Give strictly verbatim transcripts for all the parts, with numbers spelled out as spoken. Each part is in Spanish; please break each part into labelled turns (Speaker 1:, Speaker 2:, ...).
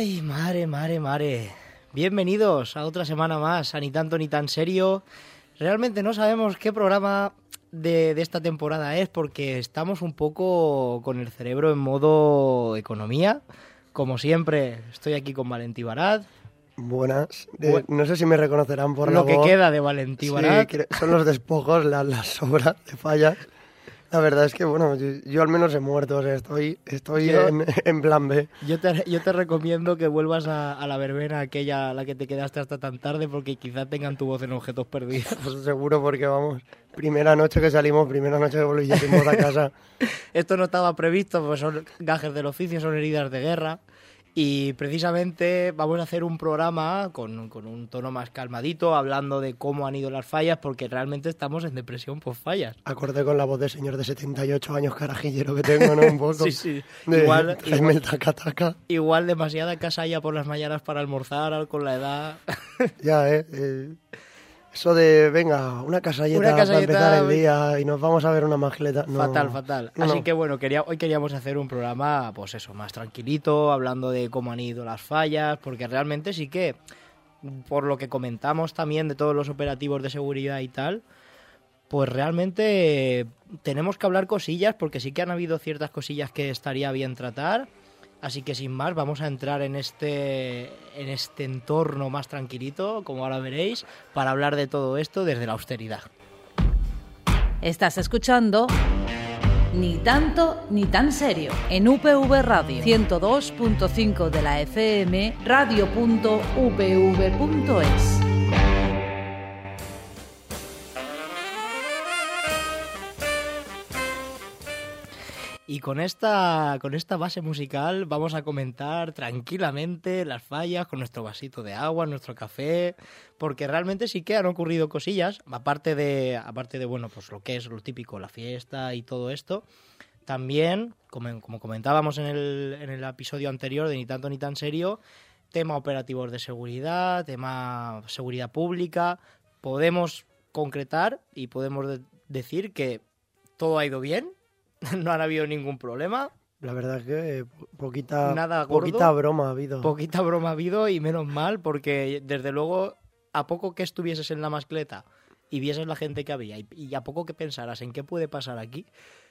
Speaker 1: Ay, madre, madre, madre. Bienvenidos a otra semana más, a Ni Tanto Ni Tan Serio. Realmente no sabemos qué programa de, de esta temporada es porque estamos un poco con el cerebro en modo economía. Como siempre, estoy aquí con Valentí Barat.
Speaker 2: Buenas. Eh, no sé si me reconocerán por
Speaker 1: lo
Speaker 2: la voz.
Speaker 1: Lo que queda de Valentí Barat.
Speaker 2: Sí, son los despojos, las la sobras de fallas. La verdad es que, bueno, yo, yo al menos he muerto, o sea, estoy, estoy
Speaker 1: yo,
Speaker 2: en, en plan B.
Speaker 1: Yo te, yo te recomiendo que vuelvas a, a la verbena aquella a la que te quedaste hasta tan tarde porque quizá tengan tu voz en objetos perdidos.
Speaker 2: Pues seguro porque, vamos, primera noche que salimos, primera noche que volví ya sin voz a casa.
Speaker 1: Esto no estaba previsto, pues son gajes del oficio, son heridas de guerra. Y precisamente vamos a hacer un programa con, con un tono más calmadito, hablando de cómo han ido las fallas, porque realmente estamos en depresión por fallas.
Speaker 2: Acordé con la voz de señor de setenta y ocho años carajillero que tengo, ¿no? Un poco.
Speaker 1: Sí, sí.
Speaker 2: De,
Speaker 1: igual, igual,
Speaker 2: el taca, taca.
Speaker 1: igual demasiada casalla por las mañanas para almorzar con la edad.
Speaker 2: Ya, ¿eh? eh Eso de, venga, una casalleta,
Speaker 1: una casalleta
Speaker 2: para empezar el día y nos vamos a ver una magleta. No,
Speaker 1: fatal, fatal.
Speaker 2: No,
Speaker 1: Así
Speaker 2: no.
Speaker 1: que bueno, quería, hoy queríamos hacer un programa, pues eso, más tranquilito, hablando de cómo han ido las fallas, porque realmente sí que, por lo que comentamos también de todos los operativos de seguridad y tal, pues realmente tenemos que hablar cosillas, porque sí que han habido ciertas cosillas que estaría bien tratar. Así que sin más, vamos a entrar en este, en este entorno más tranquilito, como ahora veréis, para hablar de todo esto desde la austeridad.
Speaker 3: Estás escuchando Ni Tanto Ni Tan Serio en U P V Radio ciento dos punto cinco de la F M, radio punto u p v punto es.
Speaker 1: Y con esta, con esta base musical vamos a comentar tranquilamente las fallas con nuestro vasito de agua, nuestro café, porque realmente sí que han ocurrido cosillas, aparte de, aparte de bueno, pues lo que es lo típico, la fiesta y todo esto. También, como, como comentábamos en el, en el episodio anterior de Ni Tanto Ni Tan Serio, tema operativos de seguridad, tema seguridad pública, podemos concretar y podemos de- decir que todo ha ido bien. No han habido ningún problema.
Speaker 2: La verdad es que poquita,
Speaker 1: Nada gordo,
Speaker 2: poquita broma ha habido.
Speaker 1: Poquita broma ha habido y menos mal, porque desde luego, a poco que estuvieses en la mascleta y vieses la gente que había y, y a poco que pensaras en qué puede pasar aquí,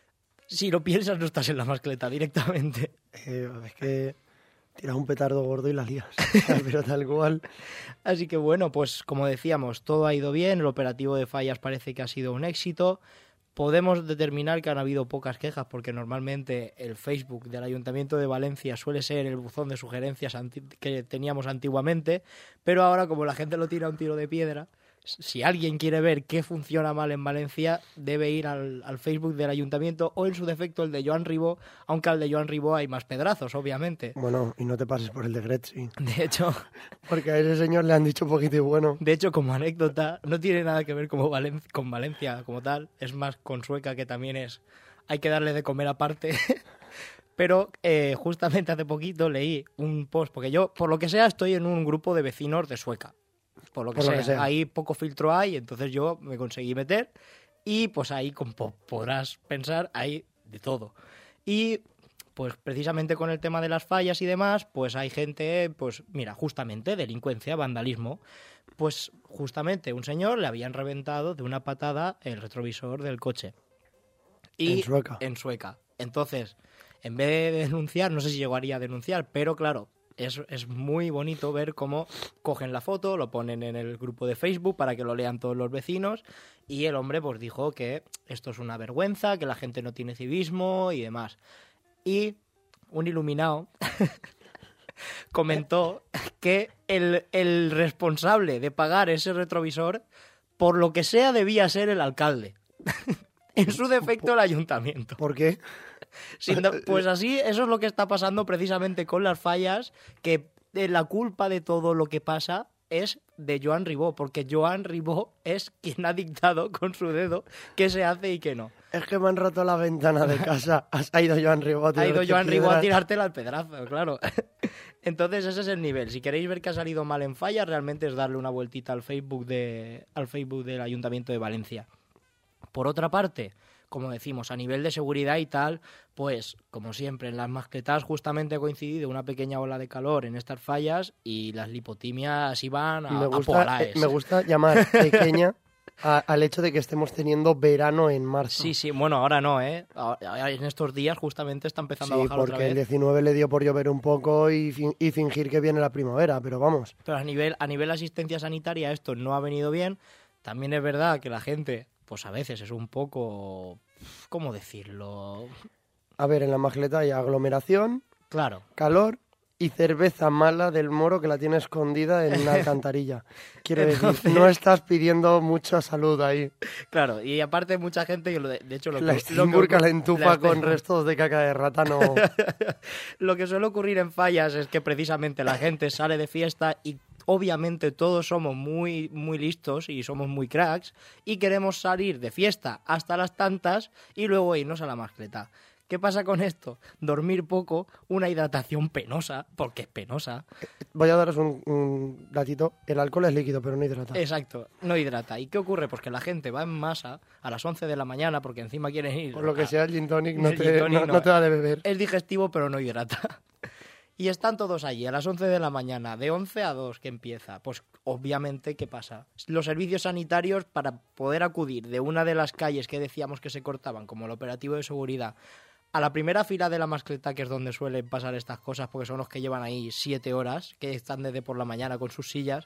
Speaker 1: si lo piensas no estás en la mascleta directamente.
Speaker 2: Eh, es que tiras un petardo gordo y la lías, pero tal cual.
Speaker 1: Así que bueno, pues como decíamos, todo ha ido bien, el operativo de fallas parece que ha sido un éxito. Podemos determinar que han habido pocas quejas porque normalmente el Facebook del Ayuntamiento de Valencia suele ser el buzón de sugerencias anti- que teníamos antiguamente, pero ahora como la gente lo tira a un tiro de piedra, si alguien quiere ver qué funciona mal en Valencia, debe ir al, al Facebook del Ayuntamiento o en su defecto el de Joan Ribó, aunque al de Joan Ribó hay más pedrazos, obviamente.
Speaker 2: Bueno, y no te pases por el de Gretzi.
Speaker 1: De hecho,
Speaker 2: porque a ese señor le han dicho poquito y bueno.
Speaker 1: De hecho, como anécdota, no tiene nada que ver como Valen- con Valencia como tal, es más con Sueca, que también es, hay que darle de comer aparte. Pero eh, justamente hace poquito leí un post, porque yo, por lo que sea, estoy en un grupo de vecinos de Sueca. Por lo que,
Speaker 2: Por lo
Speaker 1: sea.
Speaker 2: que sea,
Speaker 1: ahí poco filtro hay, entonces yo me conseguí meter y pues ahí, como podrás pensar, hay de todo. Y pues precisamente con el tema de las fallas y demás, pues hay gente, pues mira, justamente delincuencia, vandalismo. Pues justamente un señor le habían reventado de una patada el retrovisor del coche. Y
Speaker 2: en Sueca.
Speaker 1: En Sueca. Entonces, en vez de denunciar, no sé si llegaría a denunciar, pero claro, es, es muy bonito ver cómo cogen la foto, lo ponen en el grupo de Facebook para que lo lean todos los vecinos y el hombre pues dijo que esto es una vergüenza, que la gente no tiene civismo y demás. Y un iluminado comentó que el, el responsable de pagar ese retrovisor, por lo que sea, debía ser el alcalde. En su defecto, el ayuntamiento.
Speaker 2: ¿Por qué?
Speaker 1: Sin do- pues así, eso es lo que está pasando precisamente con las fallas, que la culpa de todo lo que pasa es de Joan Ribó, porque Joan Ribó es quien ha dictado con su dedo qué se hace y qué no.
Speaker 2: Es que me han roto la ventana de casa. Ha ido Joan Ribó a
Speaker 1: Ha ido Joan Ribó a tirártela al pedrazo, claro. Entonces ese es el nivel. Si queréis ver que ha salido mal en fallas, realmente es darle una vueltita al Facebook de, al Facebook del Ayuntamiento de Valencia. Por otra parte, como decimos, a nivel de seguridad y tal, pues, como siempre, en las mascletas justamente ha coincidido una pequeña ola de calor en estas fallas y las lipotimias iban a,
Speaker 2: me
Speaker 1: a
Speaker 2: gusta,
Speaker 1: polares.
Speaker 2: eh, me gusta llamar pequeña a, al hecho de que estemos teniendo verano en marzo.
Speaker 1: Sí, sí, bueno, ahora no, ¿eh? Ahora, en estos días justamente está empezando
Speaker 2: Sí,
Speaker 1: a bajar otra
Speaker 2: porque
Speaker 1: vez.
Speaker 2: el diecinueve le dio por llover un poco y, fin- y fingir que viene la primavera, pero vamos.
Speaker 1: Pero a nivel, a nivel asistencia sanitaria esto no ha venido bien. También es verdad que la gente, pues a veces es un poco... ¿Cómo decirlo?
Speaker 2: A ver, en la Magleta hay aglomeración,
Speaker 1: Claro.
Speaker 2: calor y cerveza mala del Moro que la tiene escondida en una alcantarilla. Quiero decir,
Speaker 1: Entonces-
Speaker 2: no estás pidiendo mucha salud ahí.
Speaker 1: Claro, y aparte mucha gente, que lo de, de hecho lo
Speaker 2: La
Speaker 1: que,
Speaker 2: Steinburg
Speaker 1: lo que-
Speaker 2: la entufa
Speaker 1: la
Speaker 2: con
Speaker 1: Steinburg-
Speaker 2: restos de caca de rata, no...
Speaker 1: Lo que suele ocurrir en fallas es que precisamente la gente sale de fiesta y obviamente todos somos muy, muy listos y somos muy cracks y queremos salir de fiesta hasta las tantas y luego irnos a la mascleta. ¿Qué pasa con esto? Dormir poco, una hidratación penosa, porque es penosa.
Speaker 2: Voy a daros un, un datito. El alcohol es líquido, pero no hidrata.
Speaker 1: Exacto, no hidrata. ¿Y qué ocurre? Pues que la gente va en masa a las once de la mañana porque encima quieren ir...
Speaker 2: Por lo que
Speaker 1: a-
Speaker 2: sea, el gin tonic no
Speaker 1: El
Speaker 2: te,
Speaker 1: gin tonic
Speaker 2: no-
Speaker 1: no.
Speaker 2: no te da de beber.
Speaker 1: Es digestivo, pero no hidrata. Y están todos allí a las once de la mañana, de once a dos que empieza. Pues obviamente, ¿qué pasa? Los servicios sanitarios, para poder acudir de una de las calles que decíamos que se cortaban, como el operativo de seguridad, a la primera fila de la mascleta, que es donde suelen pasar estas cosas, porque son los que llevan ahí siete horas, que están desde por la mañana con sus sillas,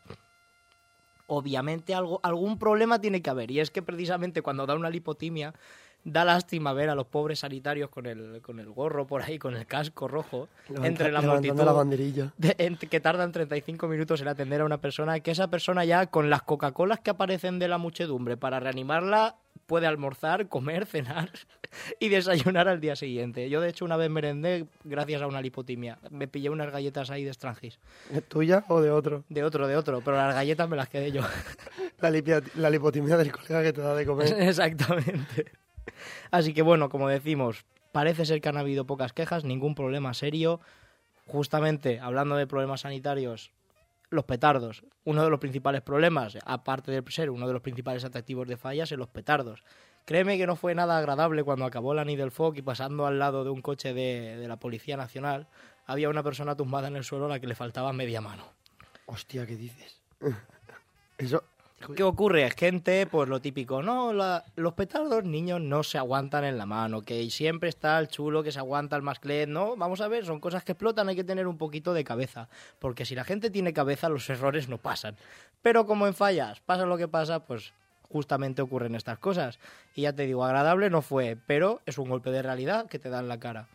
Speaker 1: obviamente algo, algún problema tiene que haber. Y es que precisamente cuando da una lipotimia, da lástima ver a los pobres sanitarios con el, con el gorro por ahí, con el casco rojo,
Speaker 2: Levanta-
Speaker 1: entre la
Speaker 2: levantando
Speaker 1: multitud,
Speaker 2: la banderilla.
Speaker 1: de- en- que tardan treinta y cinco minutos en atender a una persona, que esa persona ya con las Coca-Colas que aparecen de la muchedumbre para reanimarla puede almorzar, comer, cenar y desayunar al día siguiente. Yo de hecho una vez merendé gracias a una lipotimia. Me pillé unas galletas ahí de Strangis.
Speaker 2: ¿Es tuya o de otro?
Speaker 1: De otro, de otro, pero las galletas me las quedé yo.
Speaker 2: La, lipia- la lipotimia del colega que te da de comer.
Speaker 1: Exactamente. Así que bueno, como decimos, parece ser que han habido pocas quejas, ningún problema serio. Justamente, hablando de problemas sanitarios, los petardos. Uno de los principales problemas, aparte de ser uno de los principales atractivos de fallas, es los petardos. Créeme que no fue nada agradable cuando acabó la Nid del Foc y pasando al lado de un coche de, de la Policía Nacional, había una persona tumbada en el suelo a la que le faltaba media mano.
Speaker 2: Hostia, ¿qué dices? Eso...
Speaker 1: ¿Qué ocurre? Gente, pues lo típico, no, la- los petardos, niños, no se aguantan en la mano, que siempre está el chulo que se aguanta el masclet, no, vamos a ver, son cosas que explotan, hay que tener un poquito de cabeza, porque si la gente tiene cabeza, los errores no pasan. Pero como en fallas, pasa lo que pasa, pues justamente ocurren estas cosas. Y ya te digo, agradable no fue, pero es un golpe de realidad que te da en la cara.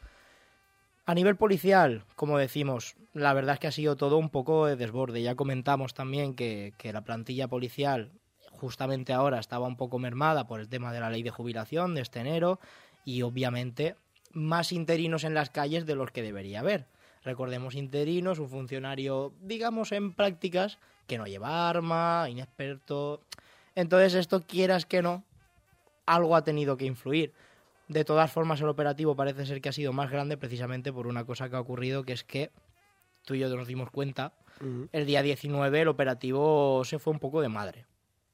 Speaker 1: A nivel policial, como decimos, la verdad es que ha sido todo un poco de desborde. Ya comentamos también que, que la plantilla policial justamente ahora estaba un poco mermada por el tema de la ley de jubilación de este enero y obviamente más interinos en las calles de los que debería haber. Recordemos interinos, un funcionario, digamos, en prácticas, que no lleva arma, inexperto. Entonces esto, quieras que no, algo ha tenido que influir. De todas formas, el operativo parece ser que ha sido más grande precisamente por una cosa que ha ocurrido, que es que tú y yo nos dimos cuenta,
Speaker 2: Ujú.
Speaker 1: el día diecinueve el operativo se fue un poco de madre.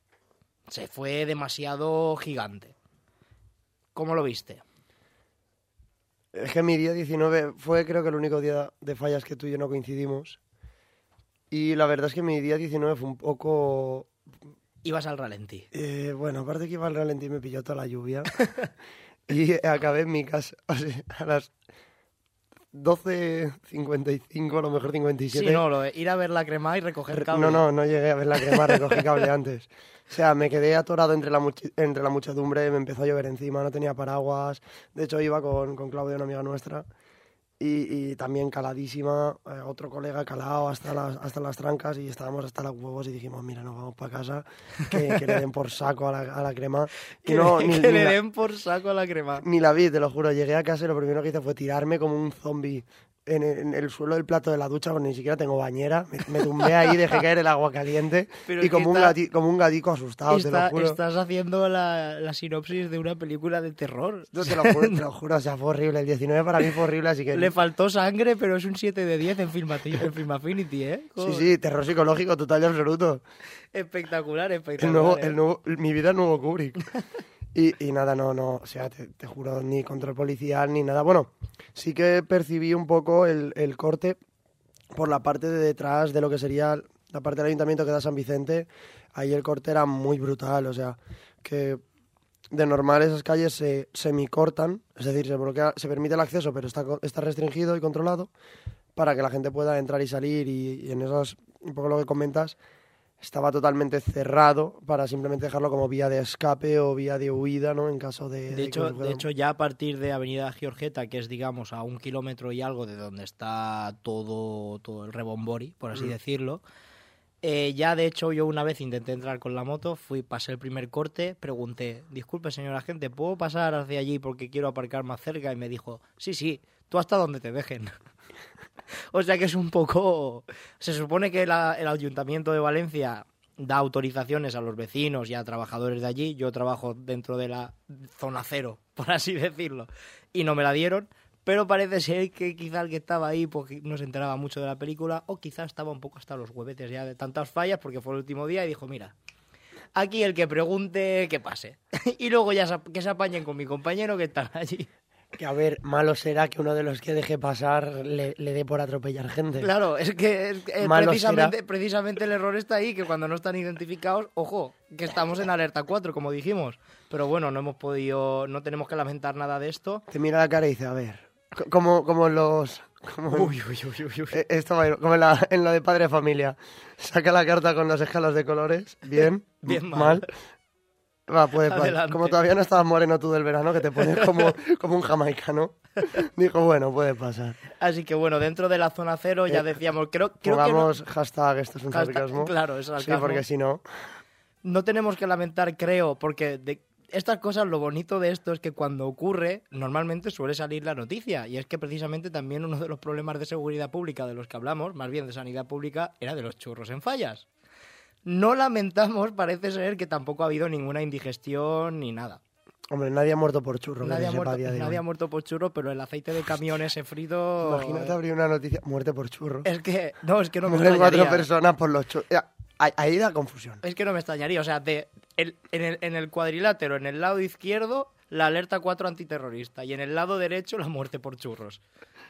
Speaker 1: Se fue demasiado gigante. ¿Cómo lo viste?
Speaker 2: Es que mi día diecinueve fue creo que el único día de fallas que tú y yo no coincidimos. Y la verdad es que mi día diecinueve fue un poco...
Speaker 1: Ibas al ralentí.
Speaker 2: eh, bueno, aparte que iba al ralentí y me pilló toda la lluvia. Y acabé en mi casa, o sea, a las doce cincuenta y cinco, a lo mejor cincuenta y siete.
Speaker 1: Sí, no, lo de ir a ver la crema y recoger cable.
Speaker 2: No, no, no llegué a ver la crema, recogí cable antes. O sea, me quedé atorado entre la, much- entre la muchedumbre, me empezó a llover encima, no tenía paraguas. De hecho, iba con, con Claudia, una amiga nuestra, y, y también caladísima, eh, otro colega calado hasta las, hasta las trancas, y estábamos hasta los huevos y dijimos, mira, nos vamos para casa, que, que le den por saco a la, a la crema. Y
Speaker 1: Que,
Speaker 2: no,
Speaker 1: le-
Speaker 2: ni,
Speaker 1: que
Speaker 2: ni
Speaker 1: le
Speaker 2: la-
Speaker 1: den por saco a la crema.
Speaker 2: ni la vi, te lo juro. Llegué a casa y lo primero que hice fue tirarme como un zombie en el, en el suelo del plato de la ducha, porque ni siquiera tengo bañera. Me, me tumbé ahí, dejé caer el agua caliente
Speaker 1: Pero
Speaker 2: y
Speaker 1: es
Speaker 2: como
Speaker 1: que
Speaker 2: un,
Speaker 1: está-
Speaker 2: gati- como un gatico asustado, te
Speaker 1: Está-
Speaker 2: lo juro.
Speaker 1: estás haciendo la, la sinopsis de una película de terror.
Speaker 2: No, te lo juro, te lo juro, o sea, fue horrible. El diecinueve para mí fue horrible, así que...
Speaker 1: Le faltó sangre, pero es un siete de diez en Film, en Film Affinity, ¿eh?
Speaker 2: Sí,
Speaker 1: Joder.
Speaker 2: sí, terror psicológico total y absoluto.
Speaker 1: Espectacular,
Speaker 2: El
Speaker 1: espectacular.
Speaker 2: nuevo,
Speaker 1: ¿eh?
Speaker 2: el nuevo, mi vida el nuevo Kubrick. Y, y nada, no, no, o sea, te, te juro, ni control policial ni nada. Bueno, sí que percibí un poco el, el corte por la parte de detrás de lo que sería la parte del ayuntamiento que da San Vicente. Ahí el corte era muy brutal, o sea, que de normal esas calles se semicortan, es decir, se bloquea, se permite el acceso, pero está, está restringido y controlado para que la gente pueda entrar y salir. Y, y en esos, un poco lo que comentas, estaba totalmente cerrado para simplemente dejarlo como vía de escape o vía de huida, ¿no? En caso de...
Speaker 1: De,
Speaker 2: de
Speaker 1: hecho,
Speaker 2: que
Speaker 1: de hecho, ya a partir de Avenida Giorgetta, que es, digamos, a un kilómetro y algo de donde está todo, todo el rebombori, por así mm. decirlo, eh, ya de hecho yo una vez intenté entrar con la moto, fui, pasé el primer corte, pregunté, disculpe señor agente, ¿puedo pasar hacia allí porque quiero aparcar más cerca? Y me dijo, sí, sí, tú hasta donde te dejen. O sea que es un poco... Se supone que la, el Ayuntamiento de Valencia da autorizaciones a los vecinos y a trabajadores de allí. Yo trabajo dentro de la zona cero, por así decirlo, y no me la dieron. Pero parece ser que quizá el que estaba ahí pues, no se enteraba mucho de la película, o quizá estaba un poco hasta los huevetes ya de tantas fallas, porque fue el último día y dijo, mira, aquí el que pregunte, que pase. Y luego ya que se apañen con mi compañero que está allí.
Speaker 2: Que a ver, malo será que uno de los que deje pasar le, le dé por atropellar gente.
Speaker 1: Claro, es que es, eh, precisamente, precisamente el error está ahí, que cuando no están identificados, ojo, que estamos en alerta cuatro, como dijimos. Pero bueno, no hemos podido, no tenemos que lamentar nada de esto.
Speaker 2: Te mira la cara y dice, a ver, como, como los... Como en,
Speaker 1: uy, uy, uy, uy, uy.
Speaker 2: Esto va a ir, como en la, en la de Padre de Familia. Saca la carta con las escalas de colores, bien,
Speaker 1: bien mal.
Speaker 2: mal. Va, puede, puede. Como todavía no estabas moreno tú del verano, que te pones como, como un jamaicano, dijo, bueno, puede pasar.
Speaker 1: Así que bueno, dentro de la zona cero ya decíamos, creo, creo
Speaker 2: Pongamos
Speaker 1: que no...
Speaker 2: hashtag, esto es un
Speaker 1: hashtag,
Speaker 2: sarcasmo.
Speaker 1: Claro, es sarcasmo.
Speaker 2: Sí, porque si no...
Speaker 1: No tenemos que lamentar, creo, porque de estas cosas, lo bonito de esto es que cuando ocurre, normalmente suele salir la noticia. Y es que precisamente también uno de los problemas de seguridad pública de los que hablamos, más bien de sanidad pública, era de los churros en fallas. No lamentamos, parece ser que tampoco ha habido ninguna indigestión ni nada.
Speaker 2: Hombre, nadie ha muerto por churro.
Speaker 1: Nadie, ha muerto, nadie ha muerto por churro, pero el aceite de camión ese frito...
Speaker 2: Imagínate abrir una noticia, muerte por churro.
Speaker 1: Es que, no, es que no me
Speaker 2: Mueren
Speaker 1: extrañaría.
Speaker 2: cuatro personas por los churros. Ahí da confusión.
Speaker 1: Es que no me extrañaría, o sea, de, el, en, el, en el cuadrilátero, en el lado izquierdo, la alerta cuatro antiterrorista, y en el lado derecho, la muerte por churros.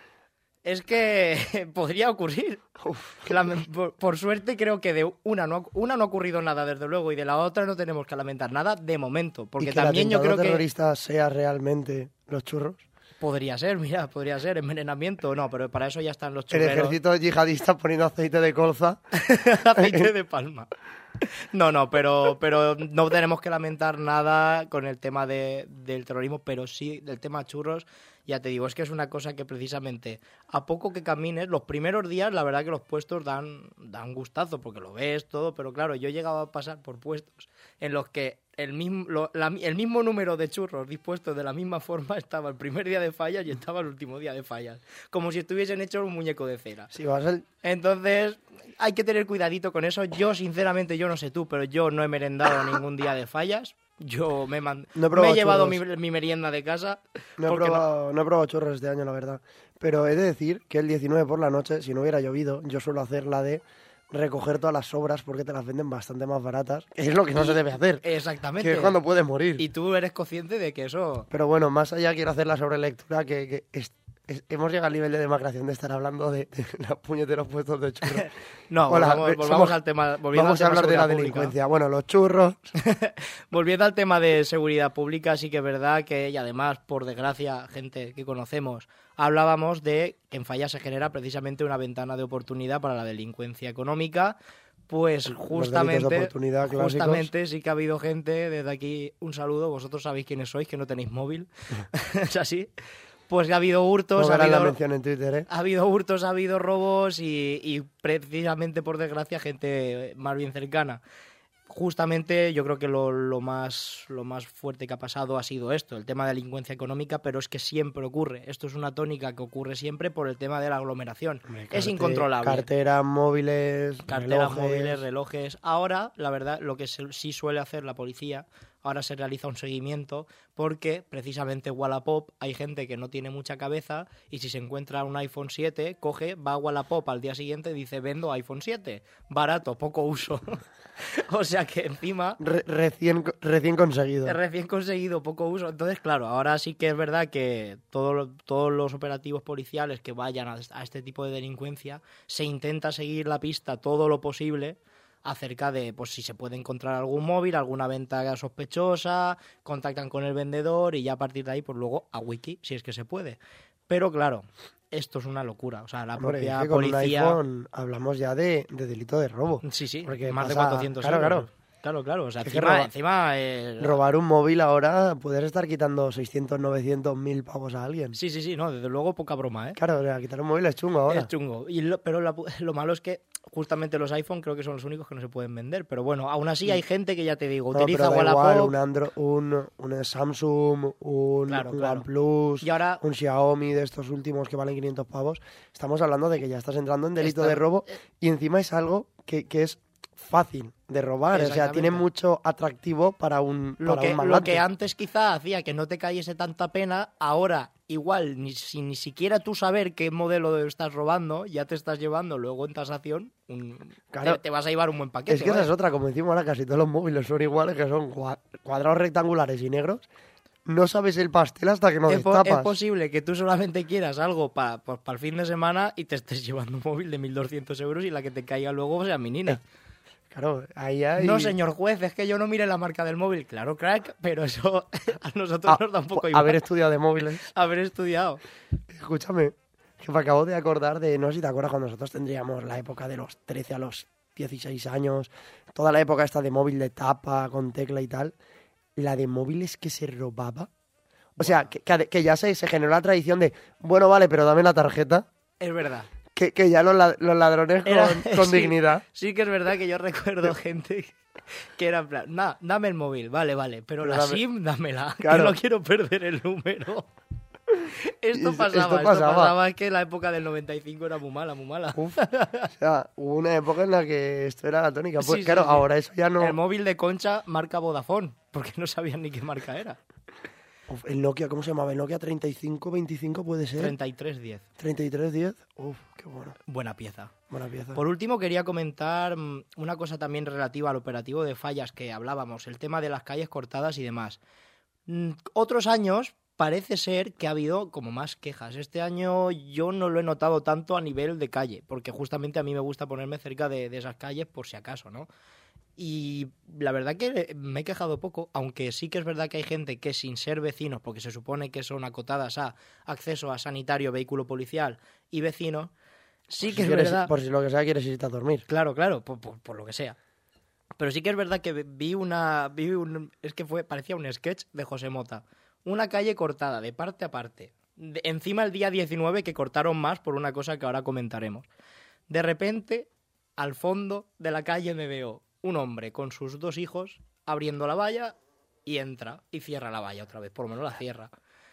Speaker 1: Es que podría ocurrir. La, por, por suerte creo que de una no, una no ha ocurrido nada, desde luego, y de la otra no tenemos que lamentar nada de momento. Porque
Speaker 2: ¿Y que
Speaker 1: también
Speaker 2: el
Speaker 1: yo creo que...
Speaker 2: terrorista sea realmente los churros?
Speaker 1: Podría ser, mira, podría ser, envenenamiento. No, pero para eso ya están los churreros.
Speaker 2: El ejército yihadista poniendo aceite de colza.
Speaker 1: Aceite de palma. No, no, pero, pero no tenemos que lamentar nada con el tema de, del terrorismo, pero sí del tema churros. Ya te digo, es que es una cosa que precisamente a poco que camines, los primeros días, la verdad que los puestos dan, dan gustazo, porque lo ves todo, pero claro, yo he llegado a pasar por puestos en los que el mismo, lo, la, el mismo número de churros dispuestos de la misma forma estaba el primer día de fallas y estaba el último día de fallas, como si estuviesen hechos un muñeco de cera.
Speaker 2: Sí, vas el...
Speaker 1: Entonces, hay que tener cuidadito con eso. Yo, sinceramente, yo no sé tú, pero yo no he merendado ningún día de fallas. Yo me, mand...
Speaker 2: no he,
Speaker 1: me he llevado mi, mi merienda de casa.
Speaker 2: No he, probado, no... no he probado churros este año, la verdad. Pero he de decir que el diecinueve por la noche, si no hubiera llovido, yo suelo hacer la de recoger todas las sobras porque te las venden bastante más baratas. Es lo que no y... se debe hacer.
Speaker 1: Exactamente.
Speaker 2: Que es cuando puedes morir.
Speaker 1: Y tú eres consciente de que eso...
Speaker 2: Pero bueno, más allá quiero hacer la sobrelectura que... que es... Es, hemos llegado al nivel de demacración de estar hablando de, de los puñeteros puestos de churros.
Speaker 1: No,
Speaker 2: Hola,
Speaker 1: volvamos, volvamos
Speaker 2: somos,
Speaker 1: al tema.
Speaker 2: Vamos a hablar de la pública. Delincuencia. Bueno, los churros.
Speaker 1: Volviendo al tema de seguridad pública, sí que es verdad que, y además, por desgracia, gente que conocemos, hablábamos de que en Fallas se genera precisamente una ventana de oportunidad para la delincuencia económica. Pues justamente, justamente sí que ha habido gente, desde aquí un saludo, vosotros sabéis quiénes sois, que no tenéis móvil, es así. Pues ha habido hurtos,
Speaker 2: no
Speaker 1: ha habido,
Speaker 2: la mención en Twitter, ¿eh?
Speaker 1: ha habido hurtos, ha habido robos y, y precisamente por desgracia gente más bien cercana. Justamente yo creo que lo, lo, más, lo más fuerte que ha pasado ha sido esto, el tema de delincuencia económica, pero es que siempre ocurre. Esto es una tónica que ocurre siempre por el tema de la aglomeración. Hombre, es carte, incontrolable.
Speaker 2: Carteras, móviles,
Speaker 1: Carteras,
Speaker 2: relojes.
Speaker 1: móviles, relojes. Ahora, la verdad, lo que se, sí suele hacer la policía, ahora se realiza un seguimiento porque precisamente Wallapop hay gente que no tiene mucha cabeza y si se encuentra un iPhone siete, coge, va a Wallapop al día siguiente y dice vendo iPhone siete, barato, poco uso. O sea que encima...
Speaker 2: Re- recién, recién conseguido.
Speaker 1: Recién conseguido, poco uso. Entonces, claro, ahora sí que es verdad que todo lo- todos los operativos policiales que vayan a, a este tipo de delincuencia se intenta seguir la pista todo lo posible acerca de pues si se puede encontrar algún móvil, alguna venta sospechosa, contactan con el vendedor y ya a partir de ahí, pues luego a Wiki, si es que se puede. Pero claro, esto es una locura. O sea, la
Speaker 2: Hombre,
Speaker 1: propia
Speaker 2: es que con un
Speaker 1: policía...
Speaker 2: iPhone hablamos ya de, de delito de robo.
Speaker 1: Sí, sí,
Speaker 2: Porque
Speaker 1: más de
Speaker 2: pasa-
Speaker 1: cuatrocientos
Speaker 2: claro,
Speaker 1: euros.
Speaker 2: claro.
Speaker 1: Claro, claro. O sea,
Speaker 2: Es que
Speaker 1: encima...
Speaker 2: roba-
Speaker 1: encima eh,
Speaker 2: Robar un móvil ahora, puedes estar quitando seiscientos, novecientos, mil pavos a alguien.
Speaker 1: Sí, sí, sí, no, desde luego poca broma, ¿eh?
Speaker 2: Claro, o sea, quitar un móvil es chungo ahora.
Speaker 1: Es chungo. Y lo- pero la- lo malo es que justamente los iPhone creo que son los únicos que no se pueden vender. Pero bueno, aún así hay gente que ya te digo,
Speaker 2: No,
Speaker 1: utiliza
Speaker 2: pero da igual,
Speaker 1: Wallapop
Speaker 2: un, Andro- un, un Samsung, un,
Speaker 1: Claro,
Speaker 2: un
Speaker 1: claro.
Speaker 2: OnePlus,
Speaker 1: y ahora
Speaker 2: un Xiaomi de estos últimos que valen quinientos pavos. Estamos hablando de que ya estás entrando en delito
Speaker 1: Está-
Speaker 2: de robo y encima es algo que, que es fácil de robar. O sea,
Speaker 1: Exactamente.
Speaker 2: tiene mucho atractivo para un,
Speaker 1: lo
Speaker 2: para
Speaker 1: que,
Speaker 2: un
Speaker 1: lo
Speaker 2: magnate.
Speaker 1: que antes quizá hacía que no te cayese tanta pena, ahora igual ni, sin ni siquiera tú saber qué modelo estás robando, ya te estás llevando luego en tasación, un-
Speaker 2: Claro.
Speaker 1: te, te vas a llevar un buen paquete.
Speaker 2: Es que esa
Speaker 1: ¿vale?
Speaker 2: es otra, como decimos ahora, casi todos los móviles son iguales, que son cua- cuadrados rectangulares y negros. No sabes el pastel hasta que no
Speaker 1: Es, po-
Speaker 2: destapas.
Speaker 1: es posible que tú solamente quieras algo para pues, el fin de semana y te estés llevando un móvil de mil doscientos euros y la que te caiga luego sea mi nina.
Speaker 2: Claro, ahí hay...
Speaker 1: No, señor juez, es que yo no mire la marca del móvil. Claro, crack, pero eso a nosotros
Speaker 2: Ah,
Speaker 1: nos da un poco
Speaker 2: po-
Speaker 1: igual.
Speaker 2: haber estudiado de móviles.
Speaker 1: Haber estudiado.
Speaker 2: Escúchame, que me acabo de acordar de, no sé si te acuerdas, cuando nosotros tendríamos la época de los trece a los dieciséis años, toda la época esta de móvil de tapa, con tecla y tal, la de móviles que se robaba. O sea, que, que- que ya se, se generó la tradición de, bueno, vale, pero dame la tarjeta,
Speaker 1: Es verdad.
Speaker 2: que, que ya los, la- los ladrones con,
Speaker 1: Era-
Speaker 2: con
Speaker 1: sí.
Speaker 2: dignidad.
Speaker 1: Sí que es verdad que yo recuerdo gente que era en plan, nah, dame el móvil, vale, vale, pero,
Speaker 2: Pero
Speaker 1: la
Speaker 2: dame-
Speaker 1: SIM dámela,
Speaker 2: Claro.
Speaker 1: que no quiero perder el número. Esto
Speaker 2: Esto
Speaker 1: pasaba, esto
Speaker 2: pasaba.
Speaker 1: pasaba, es que la época del noventa y cinco era muy mala, muy mala.
Speaker 2: Uf, o sea, hubo una época en la que esto era la tónica. Pues
Speaker 1: Sí, sí,
Speaker 2: claro,
Speaker 1: sí.
Speaker 2: ahora eso ya no...
Speaker 1: El móvil de Concha marca Vodafone, porque no sabían ni qué marca era.
Speaker 2: Uf, el Nokia, ¿cómo se llamaba? El Nokia treinta y cinco veinticinco puede ser.
Speaker 1: treinta y tres diez.
Speaker 2: treinta y tres diez. Uf, qué bueno.
Speaker 1: Buena pieza.
Speaker 2: Buena pieza.
Speaker 1: Por último, quería comentar mm, una cosa también relativa al operativo de fallas que hablábamos, el tema de las calles cortadas y demás. Mm, Otros años parece ser que ha habido como más quejas. Este año yo no lo he notado tanto a nivel de calle, porque justamente a mí me gusta ponerme cerca de, de esas calles por si acaso, ¿no? Y la verdad que me he quejado poco, aunque sí que es verdad que hay gente que sin ser vecinos, porque se supone que son acotadas a acceso a sanitario, vehículo policial y vecinos, sí
Speaker 2: Por
Speaker 1: que
Speaker 2: si
Speaker 1: es
Speaker 2: quieres-
Speaker 1: verdad...
Speaker 2: Por si lo que sea quieres irte a dormir.
Speaker 1: Claro, claro, por, por- por lo que sea. Pero sí que es verdad que vi una... Vi un, es que fue parecía un sketch de José Mota. Una calle cortada de parte a parte. De- encima el día diecinueve que cortaron más por una cosa que ahora comentaremos. De repente, al fondo de la calle me veo un hombre con sus dos hijos abriendo la valla y entra y cierra la valla otra vez, por lo menos la cierra.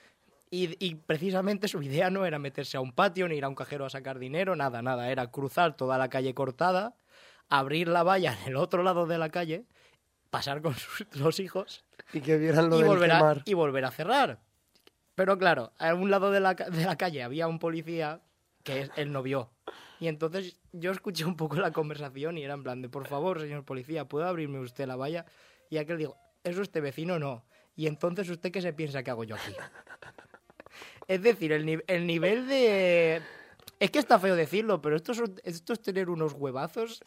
Speaker 1: Y, y precisamente su idea no era meterse a un patio ni ir a un cajero a sacar dinero, nada, nada. Era cruzar toda la calle cortada, abrir la valla en el otro lado de la calle, pasar con sus dos hijos
Speaker 2: Y que vieran lo
Speaker 1: y
Speaker 2: del
Speaker 1: volver, a,
Speaker 2: quemar.
Speaker 1: y volver a cerrar. Pero claro, a un lado de la, ca- de la calle había un policía que es- él no vio. Y entonces yo escuché un poco la conversación y era en plan de, por favor, señor policía, ¿puede abrirme usted la valla? Y aquel digo, ¿es usted vecino o no? Y entonces, ¿usted qué se piensa que hago yo aquí? Es decir, el, ni- el nivel de... Es que está feo decirlo, pero esto es, un- esto es tener unos huevazos.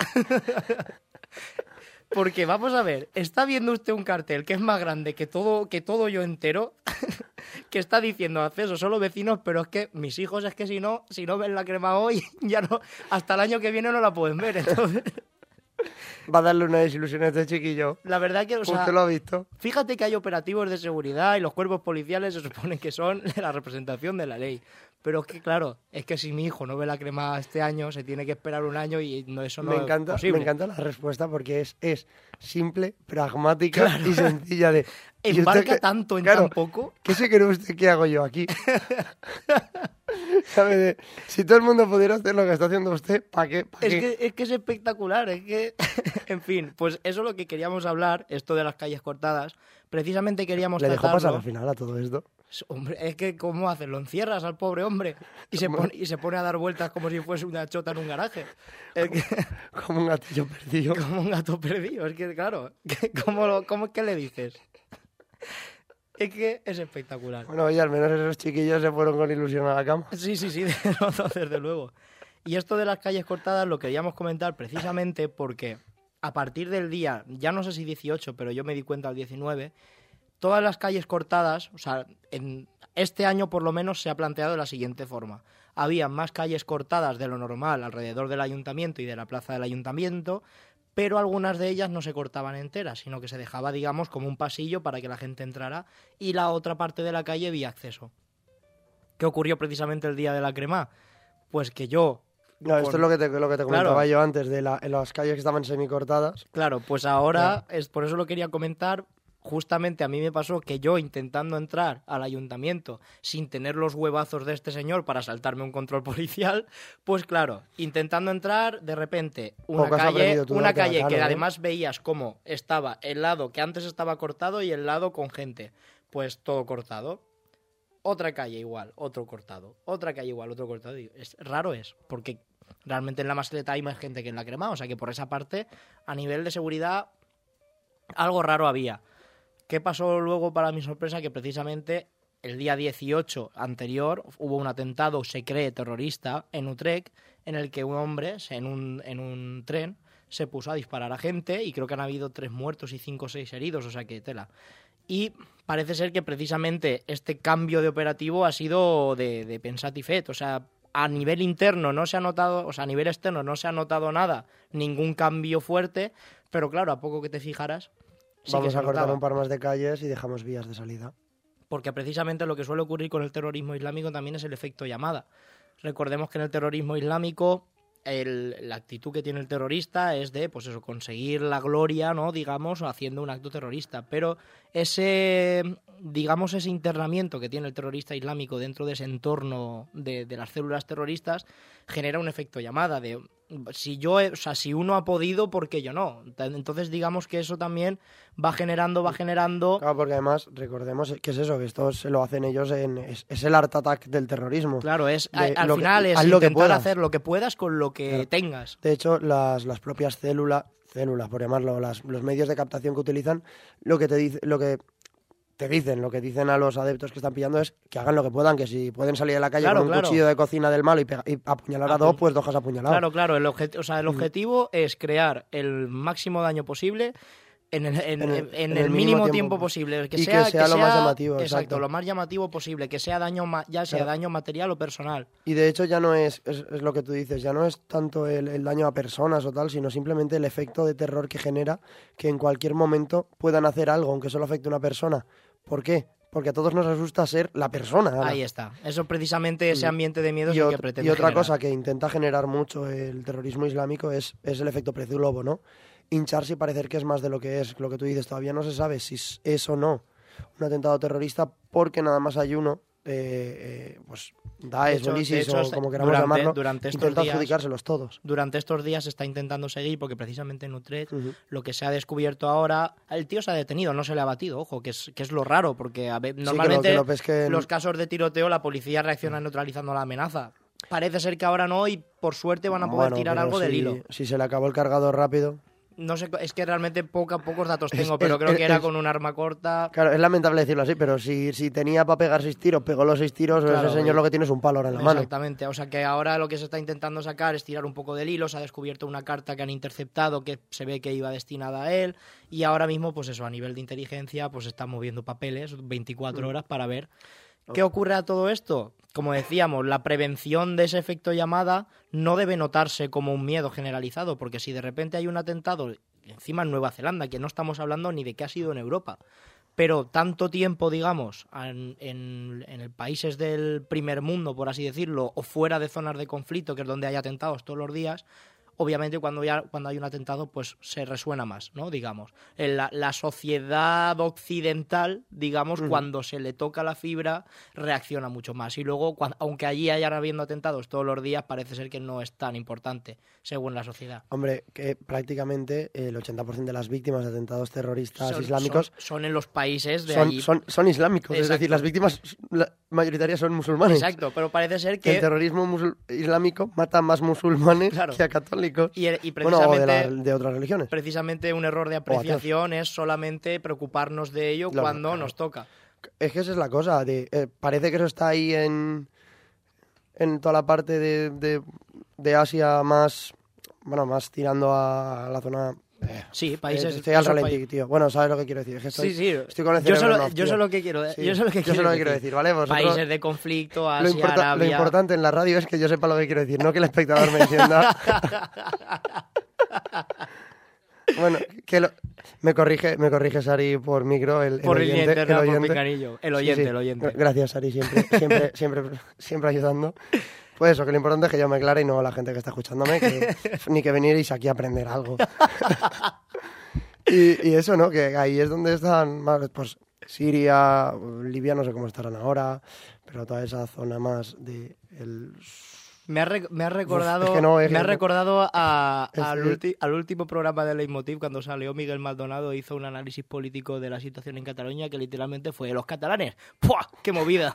Speaker 1: Porque vamos a ver, está viendo usted un cartel que es más grande que todo, que todo yo entero, que está diciendo acceso solo vecinos, pero es que mis hijos es que si no, si no ven la crema hoy, ya no, hasta el año que viene no la pueden ver. Entonces,
Speaker 2: Va a darle una desilusión a este chiquillo.
Speaker 1: la verdad que, o sea,
Speaker 2: ¿Usted lo ha visto?
Speaker 1: fíjate que hay operativos de seguridad y los cuerpos policiales se supone que son la representación de la ley. Pero es que, claro, es que si mi hijo no ve la crema este año, se tiene que esperar un año y no, eso no
Speaker 2: me, encanta,
Speaker 1: es posible.
Speaker 2: me encanta la respuesta porque es, es simple, pragmática y sencilla de... ¿y usted
Speaker 1: Embarca
Speaker 2: qué-
Speaker 1: tanto en
Speaker 2: claro,
Speaker 1: tan poco.
Speaker 2: ¿Qué se cree usted que hago yo aquí? ¿Sabe? Si todo el mundo pudiera hacer lo que está haciendo usted, ¿para qué? ¿Pa
Speaker 1: Es
Speaker 2: qué?
Speaker 1: que, es que es espectacular, es que... en fin, pues eso es lo que queríamos hablar, esto de las calles cortadas. Precisamente queríamos
Speaker 2: ¿Le dejó
Speaker 1: tratarlo.
Speaker 2: pasar al final a todo esto?
Speaker 1: Hombre, es que ¿cómo haces? Lo encierras al pobre hombre y se pone, y se pone a dar vueltas como si fuese una chota en un garaje. Es que,
Speaker 2: Como un gatillo perdido.
Speaker 1: como un gato perdido. Es que, claro, ¿cómo, lo, cómo es que le dices? Es que es espectacular.
Speaker 2: Bueno, oye, al menos esos chiquillos se fueron con ilusión a la cama.
Speaker 1: Sí, sí, sí, no, no, desde luego. Y esto de las calles cortadas lo queríamos comentar precisamente porque a partir del día, ya no sé si dieciocho, pero yo me di cuenta al diecinueve, todas las calles cortadas, o sea, en este año por lo menos se ha planteado de la siguiente forma. Había más calles cortadas de lo normal alrededor del ayuntamiento y de la plaza del ayuntamiento, pero algunas de ellas no se cortaban enteras, sino que se dejaba, digamos, como un pasillo para que la gente entrara y la otra parte de la calle vía acceso. ¿Qué ocurrió precisamente el día de la crema? Pues que yo...
Speaker 2: No, esto
Speaker 1: con-
Speaker 2: es lo que te, lo que te comentaba
Speaker 1: Claro.
Speaker 2: yo antes, de la, en las calles que estaban semicortadas.
Speaker 1: Claro, pues ahora, es por eso lo quería comentar. Justamente a mí me pasó que yo intentando entrar al ayuntamiento sin tener los huevazos de este señor para saltarme un control policial, pues claro, intentando entrar, de repente, una
Speaker 2: Poco has
Speaker 1: calle,
Speaker 2: aprendido tú de
Speaker 1: una
Speaker 2: la
Speaker 1: calle
Speaker 2: Cayetano,
Speaker 1: que
Speaker 2: ¿eh?
Speaker 1: además veías cómo estaba el lado que antes estaba cortado y el lado con gente. Pues todo cortado. Otra calle igual, otro cortado. Otra calle igual, otro cortado. Y es raro es, porque realmente en la Masleta hay más gente que en la Crema, o sea que por esa parte, a nivel de seguridad, algo raro había. ¿Qué pasó luego para mi sorpresa? Que precisamente el día dieciocho anterior hubo un atentado, se cree, terrorista en Utrecht, en el que un hombre en un, en un tren se puso a disparar a gente y creo que han habido tres muertos y cinco o seis heridos, o sea que tela. Y parece ser que precisamente este cambio de operativo ha sido de, de pensat y fet, o sea, a nivel interno no se ha notado, o sea, a nivel externo no se ha notado nada, ningún cambio fuerte, pero claro, a poco que te fijaras, sí que
Speaker 2: Vamos
Speaker 1: se
Speaker 2: a cortar
Speaker 1: notaba.
Speaker 2: un par más de calles y dejamos vías de salida.
Speaker 1: Porque precisamente lo que suele ocurrir con el terrorismo islámico también es el efecto llamada. Recordemos que en el terrorismo islámico el- la actitud que tiene el terrorista es de, pues eso, conseguir la gloria, ¿no? Digamos, haciendo un acto terrorista. Pero ese, digamos, ese internamiento que tiene el terrorista islámico dentro de ese entorno de, de las células terroristas genera un efecto llamada de si yo, he- o sea, si uno ha podido, ¿por qué yo no? Entonces, digamos que eso también va generando, va generando.
Speaker 2: Claro, porque además, recordemos que es eso, que esto se lo hacen ellos en... Es, es el art attack del terrorismo.
Speaker 1: Claro, es
Speaker 2: De
Speaker 1: al
Speaker 2: lo que-
Speaker 1: final es
Speaker 2: haz lo que
Speaker 1: intentar
Speaker 2: puedas.
Speaker 1: hacer lo que puedas con lo que
Speaker 2: Claro.
Speaker 1: tengas.
Speaker 2: De hecho, las, las propias células, células, por llamarlo, las, los medios de captación que utilizan, lo que te dice, lo que te dicen, lo que dicen a los adeptos que están pillando es que hagan lo que puedan, que si pueden salir a la calle
Speaker 1: Claro,
Speaker 2: con un
Speaker 1: claro.
Speaker 2: cuchillo de cocina del malo y, pega- y apuñalar a
Speaker 1: Ah,
Speaker 2: dos,
Speaker 1: pues-
Speaker 2: pues dos has apuñalado.
Speaker 1: Claro, claro, el, obje- o sea, el
Speaker 2: Mm.
Speaker 1: objetivo es crear el máximo daño posible en el, en-
Speaker 2: En el-
Speaker 1: en- en
Speaker 2: en
Speaker 1: el
Speaker 2: el
Speaker 1: mínimo
Speaker 2: mínimo
Speaker 1: tiempo,
Speaker 2: tiempo
Speaker 1: posible. Que
Speaker 2: y que
Speaker 1: sea,
Speaker 2: sea lo más llamativo,
Speaker 1: Exacto,
Speaker 2: exacto.
Speaker 1: lo más llamativo posible, que sea daño ma- ya sea
Speaker 2: Claro.
Speaker 1: daño material o personal.
Speaker 2: Y de hecho ya no es, es, es lo que tú dices, ya no es tanto el, el daño a personas o tal, sino simplemente el efecto de terror que genera que en cualquier momento puedan hacer algo, aunque solo afecte a una persona. ¿Por qué? Porque a todos nos asusta ser la persona. Ana.
Speaker 1: Ahí está. Eso precisamente, ese
Speaker 2: Mm.
Speaker 1: ambiente de miedo
Speaker 2: Y,
Speaker 1: es el que
Speaker 2: ot-
Speaker 1: pretende
Speaker 2: y otra
Speaker 1: generar.
Speaker 2: cosa que intenta generar mucho el terrorismo islámico es, es el efecto pez globo, ¿no? Hincharse y parecer que es más de lo que es. Lo que tú dices, todavía no se sabe si es, es o no un atentado terrorista porque nada más hay uno, eh, eh, pues Daesh
Speaker 1: hecho-
Speaker 2: o
Speaker 1: de
Speaker 2: ISIS
Speaker 1: hecho,
Speaker 2: o como queramos
Speaker 1: durante-
Speaker 2: llamarlo,
Speaker 1: durante estos
Speaker 2: intenta
Speaker 1: días-
Speaker 2: adjudicárselos todos.
Speaker 1: Durante estos días se está intentando seguir porque precisamente en Utrecht
Speaker 2: Ujú.
Speaker 1: lo que se ha descubierto ahora, el tío se ha detenido, no se le ha batido, ojo, que es, que es lo raro, porque a ver,
Speaker 2: Sí, que lo-
Speaker 1: normalmente
Speaker 2: que lo pesquen-
Speaker 1: los casos de tiroteo la policía reacciona neutralizando la amenaza. Parece ser que ahora no y por suerte van a poder
Speaker 2: Bueno,
Speaker 1: tirar
Speaker 2: pero
Speaker 1: algo del
Speaker 2: si-
Speaker 1: hilo.
Speaker 2: Si se le acabó el cargador rápido.
Speaker 1: No sé, es que realmente poca, pocos datos
Speaker 2: Es-
Speaker 1: tengo, pero
Speaker 2: es-
Speaker 1: creo que
Speaker 2: es-
Speaker 1: era
Speaker 2: es-
Speaker 1: con un arma corta.
Speaker 2: Claro, es lamentable decirlo así, pero si, si tenía para pegar seis tiros, pegó los seis tiros,
Speaker 1: Claro,
Speaker 2: ese señor
Speaker 1: y-
Speaker 2: lo que tiene es un palo ahora en la mano.
Speaker 1: Exactamente, o sea que ahora lo que se está intentando sacar es tirar un poco del hilo, se ha descubierto una carta que han interceptado que se ve que iba destinada a él y ahora mismo pues eso, a nivel de inteligencia pues están moviendo papeles veinticuatro
Speaker 2: Mm.
Speaker 1: horas para ver qué ocurre a todo esto. Como decíamos, la prevención de ese efecto llamada no debe notarse como un miedo generalizado, porque si de repente hay un atentado encima en Nueva Zelanda, que no estamos hablando ni de qué ha sido en Europa, pero tanto tiempo, digamos, en, en, en países del primer mundo, por así decirlo, o fuera de zonas de conflicto, que es donde hay atentados todos los días, obviamente cuando, ya, cuando hay un atentado pues se resuena más, ¿no? Digamos. En la, la sociedad occidental, digamos, uh-huh. cuando se le toca la fibra, reacciona mucho más. Y luego, cuando, aunque allí hayan habiendo atentados todos los días, parece ser que no es tan importante, según la sociedad.
Speaker 2: Hombre, que prácticamente el ochenta por ciento de las víctimas de atentados terroristas
Speaker 1: son,
Speaker 2: islámicos...
Speaker 1: Son, son en los países de
Speaker 2: son,
Speaker 1: allí.
Speaker 2: Son, son islámicos,
Speaker 1: Exacto.
Speaker 2: es decir, las víctimas la, mayoritarias son musulmanes.
Speaker 1: Exacto, pero parece ser que...
Speaker 2: El terrorismo musul- islámico mata más musulmanes
Speaker 1: claro.
Speaker 2: que a católicos.
Speaker 1: Y, y precisamente,
Speaker 2: bueno, o de, la, de otras religiones.
Speaker 1: Precisamente un error de apreciación es solamente preocuparnos de ello
Speaker 2: Lo,
Speaker 1: cuando
Speaker 2: claro.
Speaker 1: nos toca.
Speaker 2: Es que esa es la cosa. De, eh, parece que eso está ahí en, en toda la parte de, de, de Asia más, bueno, más tirando a la zona... Eh,
Speaker 1: sí, países...
Speaker 2: Estoy al ralentí, tío. Bueno, ¿sabes lo que quiero decir? Es que estoy,
Speaker 1: sí, sí.
Speaker 2: Estoy con el
Speaker 1: yo
Speaker 2: cerebro
Speaker 1: solo,
Speaker 2: off,
Speaker 1: yo sé lo que quiero,
Speaker 2: sí.
Speaker 1: yo sé lo que
Speaker 2: yo
Speaker 1: quiero,
Speaker 2: sé lo que
Speaker 1: decir.
Speaker 2: quiero decir, ¿vale? Vosotros,
Speaker 1: países de conflicto, Asia,
Speaker 2: lo, importa,
Speaker 1: Arabia...
Speaker 2: lo importante en la radio es que yo sepa lo que quiero decir, no que el espectador me entienda. Bueno, que lo, me corrige, me corrige Sari por micro, el,
Speaker 1: por
Speaker 2: el oyente,
Speaker 1: el,
Speaker 2: el oyente.
Speaker 1: Por picanillo. El oyente,
Speaker 2: sí, sí.
Speaker 1: el oyente.
Speaker 2: Gracias, Sari, siempre, siempre, siempre, siempre ayudando. Pues eso, que lo importante es que yo me aclare y no la gente que está escuchándome, que, ni que vinierais aquí a aprender algo. y, y eso, ¿no? Que ahí es donde están más, pues Siria, Libia, no sé cómo estarán ahora, pero toda esa zona más de el...
Speaker 1: Me ha, re- me ha recordado,
Speaker 2: Uf, es que no, es
Speaker 1: me ha
Speaker 2: que
Speaker 1: recordado a,
Speaker 2: es
Speaker 1: al,
Speaker 2: que...
Speaker 1: ulti- al último programa de Leitmotiv cuando salió Miguel Maldonado, hizo un análisis político de la situación en Cataluña que literalmente fue los catalanes. ¡Puah! ¡Qué movida!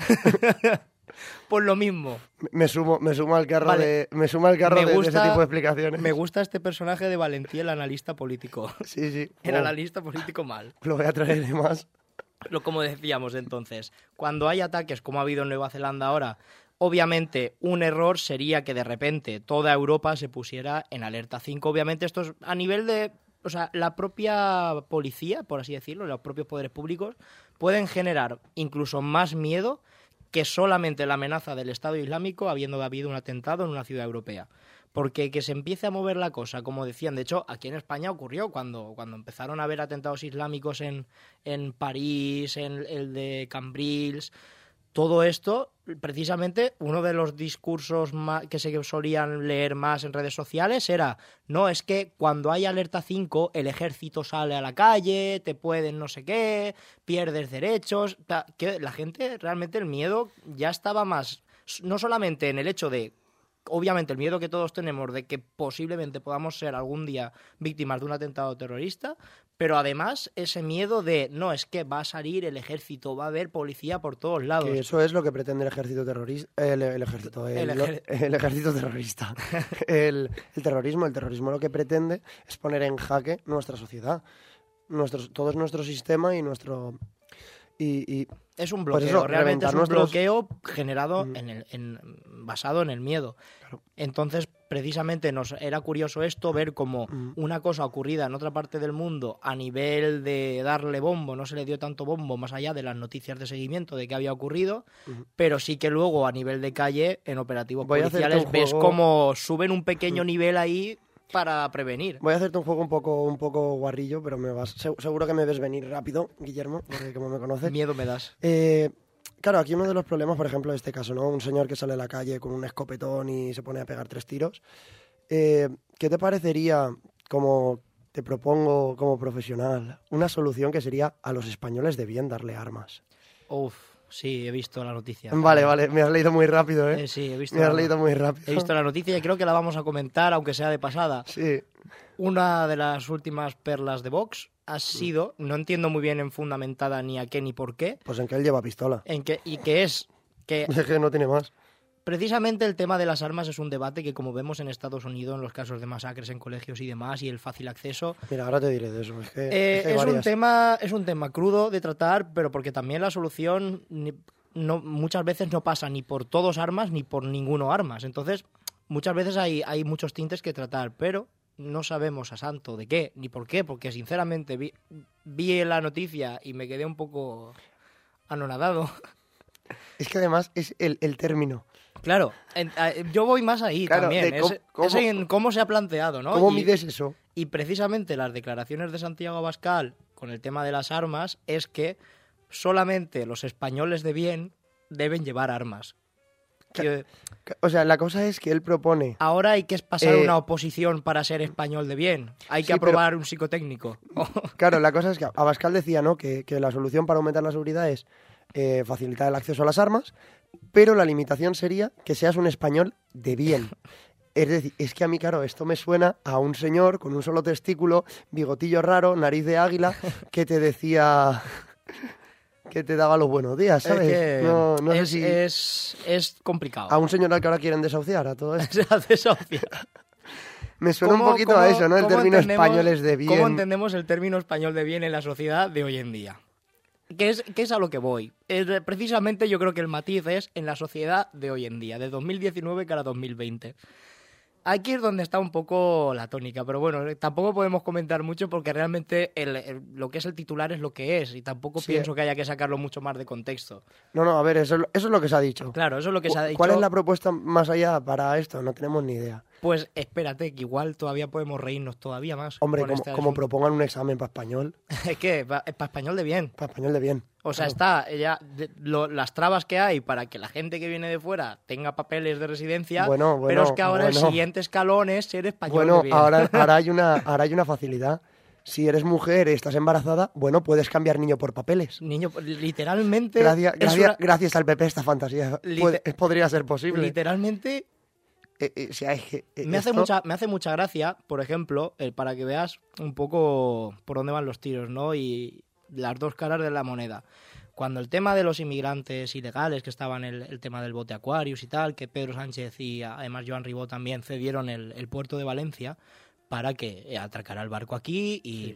Speaker 1: Pues lo mismo.
Speaker 2: Me sumo, me sumo al carro
Speaker 1: vale.
Speaker 2: de, me sumo al carro
Speaker 1: me
Speaker 2: de,
Speaker 1: gusta,
Speaker 2: de ese tipo de explicaciones.
Speaker 1: Me gusta este personaje de Valentía, el analista político.
Speaker 2: Sí, sí.
Speaker 1: El
Speaker 2: oh.
Speaker 1: analista político mal.
Speaker 2: Lo voy a traer de más.
Speaker 1: Lo como decíamos entonces, cuando hay ataques como ha habido en Nueva Zelanda ahora, obviamente un error sería que de repente toda Europa se pusiera en alerta cinco. Obviamente esto es a nivel de... O sea, la propia policía, por así decirlo, los propios poderes públicos, pueden generar incluso más miedo que solamente la amenaza del Estado Islámico habiendo habido un atentado en una ciudad europea. Porque que se empiece a mover la cosa, como decían, de hecho, aquí en España ocurrió cuando, cuando empezaron a haber atentados islámicos en, en París, en el de Cambrils, todo esto, precisamente, uno de los discursos más, que se solían leer más en redes sociales era, no, es que cuando hay alerta cinco, el ejército sale a la calle, te pueden no sé qué, pierdes derechos, ta, que la gente, realmente el miedo ya estaba más, no solamente en el hecho de, obviamente el miedo que todos tenemos de que posiblemente podamos ser algún día víctimas de un atentado terrorista, pero además ese miedo de, no, es que va a salir el ejército, va a haber policía por todos lados.
Speaker 2: Que eso es lo que pretende el ejército terrorista. El, el ejército, el,
Speaker 1: el, ejer...
Speaker 2: el ejército terrorista. el, el terrorismo, el terrorismo lo que pretende es poner en jaque nuestra sociedad, nuestro, todo nuestro sistema y nuestro... Y, y,
Speaker 1: es un bloqueo,
Speaker 2: pues eso,
Speaker 1: realmente es un
Speaker 2: nuestros...
Speaker 1: bloqueo generado
Speaker 2: mm.
Speaker 1: en el, en, basado en el miedo.
Speaker 2: Claro.
Speaker 1: Entonces, precisamente nos era curioso esto, ver como
Speaker 2: mm.
Speaker 1: una cosa ocurrida en otra parte del mundo a nivel de darle bombo, no se le dio tanto bombo más allá de las noticias de seguimiento de qué había ocurrido, mm. pero sí que luego a nivel de calle, en operativos
Speaker 2: Voy
Speaker 1: policiales, ves
Speaker 2: juego...
Speaker 1: como suben un pequeño
Speaker 2: mm.
Speaker 1: nivel ahí para prevenir.
Speaker 2: Voy a hacerte un juego un poco, un poco guarrillo, pero me vas, seguro que me ves venir rápido, Guillermo, porque como me conoces.
Speaker 1: Miedo me das.
Speaker 2: Eh, claro, aquí uno de los problemas, por ejemplo, de este caso, ¿no? Un señor que sale a la calle con un escopetón y se pone a pegar tres tiros. Eh, ¿Qué te parecería, como te propongo como profesional, una solución que sería a los españoles debían darle armas?
Speaker 1: Uf. Sí, he visto la noticia.
Speaker 2: Vale, vale, me has leído muy rápido, ¿eh?
Speaker 1: eh sí, he visto.
Speaker 2: Me has
Speaker 1: la...
Speaker 2: leído muy rápido.
Speaker 1: He visto la noticia y creo que la vamos a comentar, aunque sea de pasada.
Speaker 2: Sí.
Speaker 1: Una de las últimas perlas de Vox ha sido, no entiendo muy bien en fundamentada ni a qué ni por qué.
Speaker 2: Pues en que él lleva pistola.
Speaker 1: En que, y que es que...
Speaker 2: Es que no tiene más.
Speaker 1: Precisamente el tema de las armas es un debate que, como vemos en Estados Unidos, en los casos de masacres en colegios y demás, y el fácil acceso...
Speaker 2: Mira, ahora te diré de eso. Es, que,
Speaker 1: eh,
Speaker 2: es, que
Speaker 1: es, un tema, es un tema crudo de tratar, pero porque también la solución ni, no, muchas veces no pasa ni por todos armas ni por ninguno armas. Entonces, muchas veces hay, hay muchos tintes que tratar, pero no sabemos a santo de qué ni por qué, porque sinceramente vi, vi la noticia y me quedé un poco anonadado.
Speaker 2: Es que además es el, el término.
Speaker 1: Claro, en, a, yo voy más ahí
Speaker 2: claro,
Speaker 1: también,
Speaker 2: cómo,
Speaker 1: es,
Speaker 2: cómo,
Speaker 1: es en cómo se ha planteado, ¿no?
Speaker 2: ¿Cómo
Speaker 1: y,
Speaker 2: mides eso?
Speaker 1: Y precisamente las declaraciones de Santiago Abascal con el tema de las armas es que solamente los españoles de bien deben llevar armas. Que,
Speaker 2: O sea, la cosa es que él propone...
Speaker 1: ahora hay que pasar
Speaker 2: Eh,
Speaker 1: una oposición para ser español de bien. Hay que
Speaker 2: sí,
Speaker 1: aprobar un psicotécnico.
Speaker 2: Claro, la cosa es que Abascal decía, ¿no?, que, que la solución para aumentar la seguridad es eh, facilitar el acceso a las armas, pero la limitación sería que seas un español de bien. Es decir, es que a mí, claro, esto me suena a un señor con un solo testículo, bigotillo raro, nariz de águila, que te decía... que te daba los buenos días, ¿sabes?
Speaker 1: Es que
Speaker 2: no no
Speaker 1: es,
Speaker 2: sé si...
Speaker 1: es, es complicado.
Speaker 2: A un señor al que ahora quieren desahuciar, a todo esto.
Speaker 1: Se hace socia.
Speaker 2: Me suena un
Speaker 1: ¿Cómo-
Speaker 2: poquito
Speaker 1: cómo-
Speaker 2: a eso, ¿no? El
Speaker 1: cómo
Speaker 2: término
Speaker 1: entendemos-
Speaker 2: españoles de bien.
Speaker 1: ¿Cómo entendemos el término español de bien en la sociedad de hoy en día? ¿Qué es, qué es a lo que voy? Es, eh, precisamente yo creo que el matiz es en la sociedad de hoy en día, de dos mil diecinueve cara dos mil veinte. Aquí es donde está un poco la tónica, pero bueno, eh, tampoco podemos comentar mucho porque realmente el- el- lo que es el titular es lo que es y tampoco
Speaker 2: Sí.
Speaker 1: pienso que haya que sacarlo mucho más de contexto.
Speaker 2: No, no, a ver, eso, es lo- eso es lo que se ha dicho.
Speaker 1: Claro, eso es lo que se ha dicho.
Speaker 2: ¿Cuál es la propuesta más allá para esto? No tenemos ni idea.
Speaker 1: Pues espérate, que igual todavía podemos reírnos todavía más.
Speaker 2: Hombre,
Speaker 1: con
Speaker 2: como,
Speaker 1: este
Speaker 2: como
Speaker 1: asunto.
Speaker 2: propongan un examen para español,
Speaker 1: Es que para español de bien.
Speaker 2: para español de bien.
Speaker 1: O sea,
Speaker 2: Claro.
Speaker 1: está ya de- lo- las trabas que hay para que la gente que viene de fuera tenga papeles de residencia,
Speaker 2: Bueno, bueno,
Speaker 1: pero es que ahora
Speaker 2: bueno.
Speaker 1: el siguiente escalón es ser español
Speaker 2: Bueno,
Speaker 1: de bien.
Speaker 2: ahora, ahora, hay una, ahora hay una facilidad. Si eres mujer y estás embarazada, bueno, puedes cambiar niño por papeles.
Speaker 1: Niño, literalmente...
Speaker 2: Gracias,
Speaker 1: es
Speaker 2: gracias,
Speaker 1: una-
Speaker 2: gracias al P P esta fantasía
Speaker 1: Lite-
Speaker 2: puede- podría ser posible.
Speaker 1: literalmente
Speaker 2: Eh, eh, o sea, es que, eh,
Speaker 1: me hace,
Speaker 2: esto-
Speaker 1: mucha, me hace mucha gracia, por ejemplo, el, para que veas un poco por dónde van los tiros, ¿no? Y las dos caras de la moneda. Cuando el tema de los inmigrantes ilegales, que estaban el, el tema del bote Aquarius y tal, que Pedro Sánchez y además Joan Ribó también cedieron el, el puerto de Valencia para que eh, atracara el barco aquí y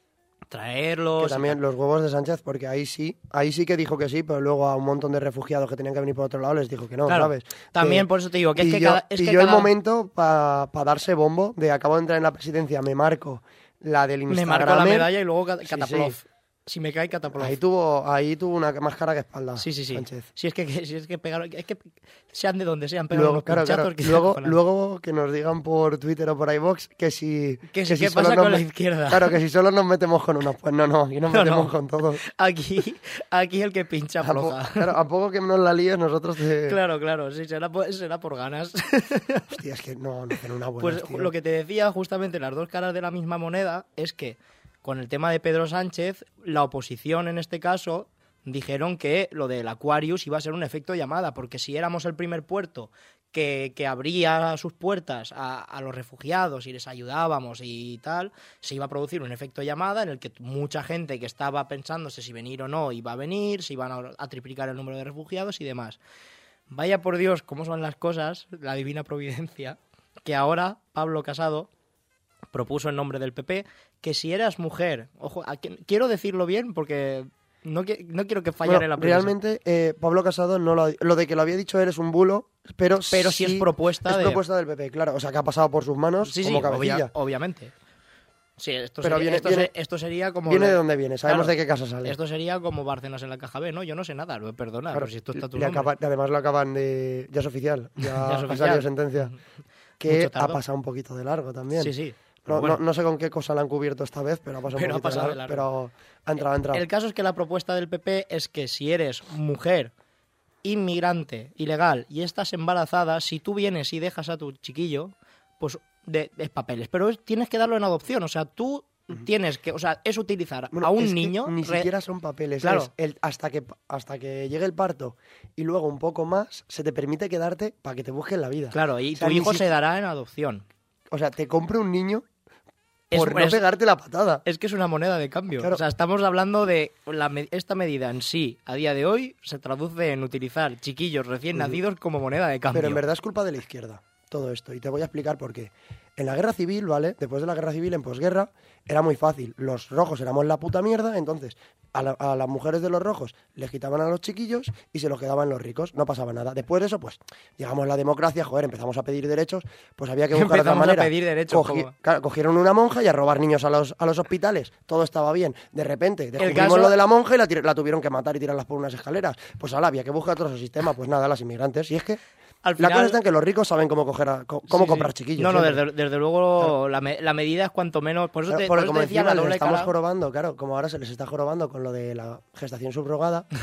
Speaker 1: traerlos.
Speaker 2: Que
Speaker 1: y
Speaker 2: también
Speaker 1: tal.
Speaker 2: los huevos de Sánchez, porque ahí sí, ahí sí que dijo que sí, pero luego a un montón de refugiados que tenían que venir por otro lado les dijo que no,
Speaker 1: Claro,
Speaker 2: ¿sabes?
Speaker 1: también
Speaker 2: Que
Speaker 1: por eso te digo que es que
Speaker 2: pilló-
Speaker 1: cada... Es que
Speaker 2: pilló el
Speaker 1: cada-
Speaker 2: momento para darse bombo de acabo de entrar en la presidencia, me marco la del
Speaker 1: me
Speaker 2: Instagram.
Speaker 1: marco la medalla y luego cat-
Speaker 2: Sí,
Speaker 1: Cataplov.
Speaker 2: sí.
Speaker 1: Si me cae Cataplov.
Speaker 2: Ahí tuvo, ahí tuvo una más cara que espalda.
Speaker 1: Sí, sí, sí.
Speaker 2: Sánchez.
Speaker 1: Si es que, que- si es que pegaron, es que sean de donde sean, pegaron
Speaker 2: Luego,
Speaker 1: los
Speaker 2: claro,
Speaker 1: pinchazos
Speaker 2: claro.
Speaker 1: que
Speaker 2: Luego,
Speaker 1: acojonan.
Speaker 2: luego que nos digan por Twitter o por iVoox que si...
Speaker 1: Que si,
Speaker 2: si
Speaker 1: ¿qué
Speaker 2: solo
Speaker 1: pasa
Speaker 2: nos
Speaker 1: con la
Speaker 2: me-
Speaker 1: izquierda?
Speaker 2: Claro, que si solo nos metemos con unos. Pues no, no, aquí nos
Speaker 1: No,
Speaker 2: metemos
Speaker 1: no.
Speaker 2: con todos.
Speaker 1: Aquí, aquí el que pincha
Speaker 2: A, po-
Speaker 1: afloja.
Speaker 2: claro, a poco que nos la líes, nosotros te...
Speaker 1: Claro, claro, sí, será por, será por ganas.
Speaker 2: Hostia, es que no, no hacen una buena.
Speaker 1: Pues
Speaker 2: tío.
Speaker 1: lo que te decía, justamente las dos caras de la misma moneda, es que con el tema de Pedro Sánchez, la oposición en este caso dijeron que lo del Aquarius iba a ser un efecto llamada, porque si éramos el primer puerto que, que abría sus puertas a, a los refugiados y les ayudábamos y tal, se iba a producir un efecto llamada en el que mucha gente que estaba pensándose si venir o no iba a venir, se iban a, a triplicar el número de refugiados y demás. Vaya por Dios, cómo son las cosas, la divina providencia, que ahora Pablo Casado propuso en nombre del P P que si eras mujer, ojo, a que- quiero decirlo bien porque no, qui- no quiero que fallara
Speaker 2: Bueno,
Speaker 1: en la premisa.
Speaker 2: realmente eh, Pablo Casado no lo ha- lo de que lo había dicho él es un bulo, pero
Speaker 1: Pero sí es propuesta
Speaker 2: es
Speaker 1: de-
Speaker 2: propuesta del P P, claro, o sea que ha pasado por sus manos
Speaker 1: Sí, sí,
Speaker 2: como cabecilla.
Speaker 1: obvia- obviamente. Sí, esto,
Speaker 2: Pero
Speaker 1: sería,
Speaker 2: viene-
Speaker 1: esto,
Speaker 2: viene-
Speaker 1: se- esto sería como...
Speaker 2: Viene
Speaker 1: la-
Speaker 2: de dónde viene, sabemos
Speaker 1: Claro,
Speaker 2: de qué casa sale.
Speaker 1: Esto sería como Bárcenas en la caja B, ¿no? Yo no sé nada, lo- perdona,
Speaker 2: Claro,
Speaker 1: pero si esto está tu
Speaker 2: le
Speaker 1: nombre.
Speaker 2: acaba- además lo acaban de... Ya es oficial, ya,
Speaker 1: Ya es
Speaker 2: ha
Speaker 1: oficial.
Speaker 2: salido sentencia. Que
Speaker 1: Mucho
Speaker 2: ha
Speaker 1: tardó.
Speaker 2: pasado un poquito de largo también.
Speaker 1: Sí, sí.
Speaker 2: No,
Speaker 1: Pero bueno.
Speaker 2: no, no sé con qué cosa la han cubierto esta vez, pero ha pasado
Speaker 1: Pero ha
Speaker 2: un poquito
Speaker 1: pasado
Speaker 2: de
Speaker 1: de
Speaker 2: largo.
Speaker 1: largo.
Speaker 2: Pero ha entrado, ha entrado.
Speaker 1: El caso es que la propuesta del P P es que si eres mujer, inmigrante, ilegal y estás embarazada, si tú vienes y dejas a tu chiquillo, pues de, de papeles. Pero es- tienes que darlo en adopción. O sea, tú tienes que... O sea, es utilizar
Speaker 2: Bueno,
Speaker 1: a un
Speaker 2: es que
Speaker 1: niño...
Speaker 2: ni
Speaker 1: re-
Speaker 2: siquiera son papeles.
Speaker 1: Claro.
Speaker 2: Es el, hasta, que, hasta que llegue el parto y luego un poco más, se te permite quedarte para que te busquen la vida.
Speaker 1: Claro, y
Speaker 2: O sea,
Speaker 1: tu
Speaker 2: ni
Speaker 1: hijo
Speaker 2: si-
Speaker 1: se dará en adopción.
Speaker 2: O sea, te compra un niño
Speaker 1: Es-
Speaker 2: por no
Speaker 1: es-
Speaker 2: pegarte la patada.
Speaker 1: Es que es una moneda de cambio.
Speaker 2: Claro.
Speaker 1: O sea, estamos hablando de la me- esta medida en sí, a día de hoy, se traduce en utilizar chiquillos recién nacidos como moneda de cambio.
Speaker 2: Pero en verdad es culpa de la izquierda todo esto. Y te voy a explicar por qué. En la guerra civil, ¿vale? Después de la guerra civil, en posguerra, era muy fácil. Los rojos éramos la puta mierda, entonces a, la- a las mujeres de los rojos les quitaban a los chiquillos y se los quedaban los ricos. No pasaba nada. Después de eso, pues, llegamos a la democracia, joder, empezamos a pedir derechos, pues había que buscar otra
Speaker 1: Empezamos a
Speaker 2: manera.
Speaker 1: pedir derechos,
Speaker 2: Cogi-
Speaker 1: como-
Speaker 2: claro, cogieron una monja y a robar niños a los, a los hospitales. Todo estaba bien. De repente, descubrimos
Speaker 1: caso-
Speaker 2: lo de la monja y la, tir- la tuvieron que matar y tirarlas por unas escaleras. Pues ahora había que buscar otro sistema. Pues nada, las inmigrantes. Y es que
Speaker 1: Al
Speaker 2: la
Speaker 1: final-
Speaker 2: cosa está en que los ricos saben cómo coger a- co- cómo
Speaker 1: Sí,
Speaker 2: comprar
Speaker 1: sí.
Speaker 2: chiquillos.
Speaker 1: No, no,
Speaker 2: siempre.
Speaker 1: desde, desde luego la, me- la medida es cuanto menos... Por eso
Speaker 2: Claro,
Speaker 1: te,
Speaker 2: porque
Speaker 1: por eso
Speaker 2: como
Speaker 1: te decía
Speaker 2: encima
Speaker 1: la
Speaker 2: les
Speaker 1: doble
Speaker 2: estamos
Speaker 1: cara.
Speaker 2: jorobando, claro, como ahora se les está jorobando con lo de la gestación subrogada,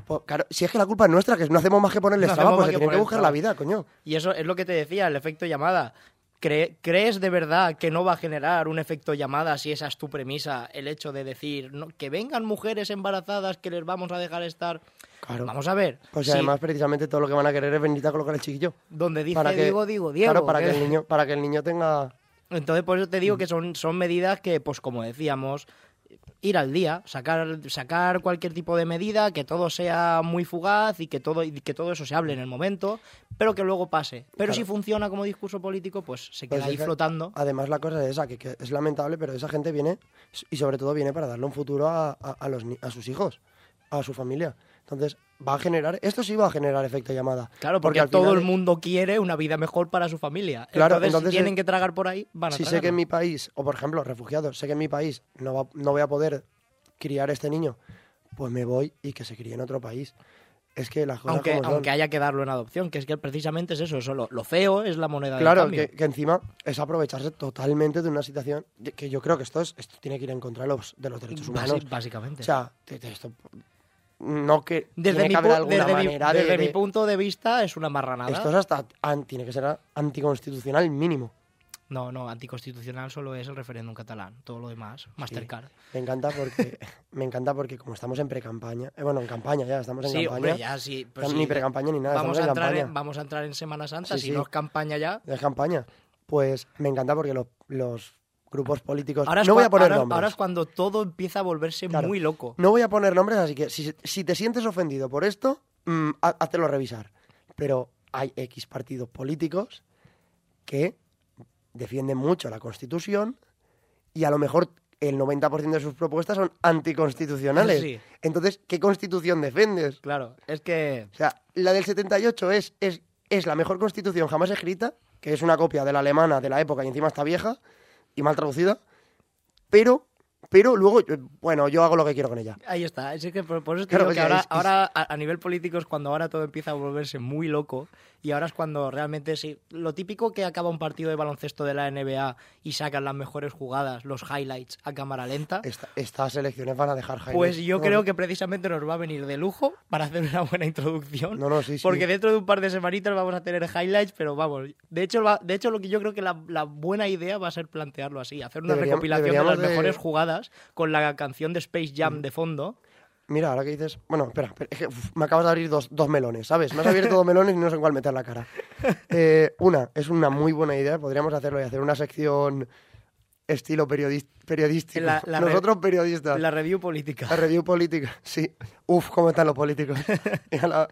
Speaker 2: Pues, claro, si es que la culpa es nuestra, que no hacemos más que ponerles
Speaker 1: No
Speaker 2: trabas,
Speaker 1: hacemos
Speaker 2: pues
Speaker 1: más
Speaker 2: se
Speaker 1: que
Speaker 2: tienen que
Speaker 1: poner
Speaker 2: buscar
Speaker 1: trabas.
Speaker 2: la vida, coño.
Speaker 1: Y eso es lo que te decía, el efecto llamada. ¿Cre- ¿Crees de verdad que no va a generar un efecto llamada si esa es tu premisa? El hecho de decir no, que vengan mujeres embarazadas que les vamos a dejar estar...
Speaker 2: Claro.
Speaker 1: Vamos a ver.
Speaker 2: Pues
Speaker 1: si
Speaker 2: además, precisamente, todo lo que van a querer es venirte a colocar el chiquillo.
Speaker 1: donde dice
Speaker 2: para que-
Speaker 1: digo, digo, Diego.
Speaker 2: Claro, para
Speaker 1: ¿qué?
Speaker 2: que el niño, para que el niño tenga...
Speaker 1: Entonces, por eso te digo que son, son medidas que, pues como decíamos, ir al día, sacar, sacar cualquier tipo de medida, que todo sea muy fugaz y que todo, y que todo eso se hable en el momento, pero que luego pase. Pero
Speaker 2: Claro.
Speaker 1: si funciona como discurso político, pues se queda
Speaker 2: Pues
Speaker 1: ahí
Speaker 2: es que,
Speaker 1: flotando.
Speaker 2: Además, la cosa es esa, que, que es lamentable, pero esa gente viene, y sobre todo viene para darle un futuro a, a, a los, ni- a sus hijos, a su familia. Entonces, va a generar, esto sí va a generar efecto llamada.
Speaker 1: Claro, porque,
Speaker 2: al
Speaker 1: todo
Speaker 2: final
Speaker 1: el mundo quiere una vida mejor para su familia.
Speaker 2: Claro,
Speaker 1: entonces,
Speaker 2: entonces,
Speaker 1: si tienen
Speaker 2: eh,
Speaker 1: que tragar por ahí, van a
Speaker 2: Si sé
Speaker 1: tragarlo.
Speaker 2: que en mi país, o por ejemplo, refugiados, sé que en mi país no, va- no voy a poder criar este niño, pues me voy y que se críe en otro país. Es que las cosas
Speaker 1: Aunque,
Speaker 2: como son.
Speaker 1: aunque haya que darlo en adopción, que es que precisamente es eso, eso lo, lo feo es la moneda de
Speaker 2: Claro,
Speaker 1: cambio.
Speaker 2: que, que encima es aprovecharse totalmente de una situación de- que yo creo que esto es esto tiene que ir en contra de los, de los derechos
Speaker 1: Basi-
Speaker 2: humanos.
Speaker 1: básicamente.
Speaker 2: O sea, te- te- esto no que
Speaker 1: Desde,
Speaker 2: tiene
Speaker 1: mi,
Speaker 2: que haber
Speaker 1: pu-
Speaker 2: alguna
Speaker 1: desde, mi,
Speaker 2: manera de-
Speaker 1: desde mi
Speaker 2: de-
Speaker 1: punto de vista es una marranada.
Speaker 2: esto es hasta an- tiene que ser anticonstitucional mínimo.
Speaker 1: No, no, anticonstitucional solo es el referéndum catalán. Todo lo demás, Mastercard.
Speaker 2: Me encanta porque me encanta porque como estamos en pre-campaña, eh, bueno, en campaña ya, estamos en
Speaker 1: Sí,
Speaker 2: campaña.
Speaker 1: hombre, ya sí. pues
Speaker 2: Ya
Speaker 1: sí.
Speaker 2: ni pre-campaña ni nada,
Speaker 1: vamos, a
Speaker 2: estamos en
Speaker 1: entrar
Speaker 2: campaña.
Speaker 1: en, vamos a entrar en Semana Santa,
Speaker 2: Sí,
Speaker 1: si
Speaker 2: sí.
Speaker 1: no es campaña ya.
Speaker 2: Es campaña. Pues me encanta porque los, los grupos políticos...
Speaker 1: Ahora es,
Speaker 2: no voy
Speaker 1: cua-
Speaker 2: a poner
Speaker 1: ahora-
Speaker 2: nombres.
Speaker 1: ahora es cuando todo empieza a volverse
Speaker 2: Claro.
Speaker 1: muy loco.
Speaker 2: No voy a poner nombres, así que si, si te sientes ofendido por esto, mm, há- háztelo revisar. Pero hay X partidos políticos que defienden mucho la Constitución y a lo mejor el noventa por ciento de sus propuestas son anticonstitucionales.
Speaker 1: Sí.
Speaker 2: Entonces, ¿qué Constitución defiendes?
Speaker 1: Claro, es que...
Speaker 2: O sea, la del setenta y ocho es, es, es la mejor Constitución jamás escrita, que es una copia de la alemana de la época y encima está vieja y mal traducida, pero, pero luego, eh, bueno, yo hago lo que quiero con ella.
Speaker 1: Ahí está, es que por, por eso te
Speaker 2: Claro,
Speaker 1: digo que
Speaker 2: o sea,
Speaker 1: ahora,
Speaker 2: es- es-
Speaker 1: ahora a, a nivel político es cuando ahora todo empieza a volverse muy loco y ahora es cuando realmente sí, lo típico que acaba un partido de baloncesto de la N B A y sacan las mejores jugadas, los highlights a cámara lenta,
Speaker 2: Esta- estas elecciones van a dejar highlights.
Speaker 1: pues yo
Speaker 2: No,
Speaker 1: creo que precisamente nos va a venir de lujo para hacer una buena introducción.
Speaker 2: No, no, sí, sí.
Speaker 1: Porque dentro de un par de semanitas vamos a tener highlights, pero vamos, de hecho, va- de hecho lo que yo creo que la, la buena idea va a ser plantearlo así, hacer una
Speaker 2: Deberíamos-
Speaker 1: recopilación de
Speaker 2: deberíamos
Speaker 1: las
Speaker 2: de-
Speaker 1: mejores jugadas con la canción de Space Jam
Speaker 2: Mm.
Speaker 1: de fondo.
Speaker 2: Mira, ahora que dices... Bueno, espera, espera, es que, uf, me acabas de abrir dos, dos melones, ¿sabes? Me has abierto dos melones y no sé en cuál meter la cara. Eh, una, es una muy buena idea, podríamos hacerlo y hacer una sección estilo periodis- periodístico.
Speaker 1: La- la re-
Speaker 2: Nosotros periodistas.
Speaker 1: La review política.
Speaker 2: La review política, sí. Uf, cómo están los políticos. Mira la-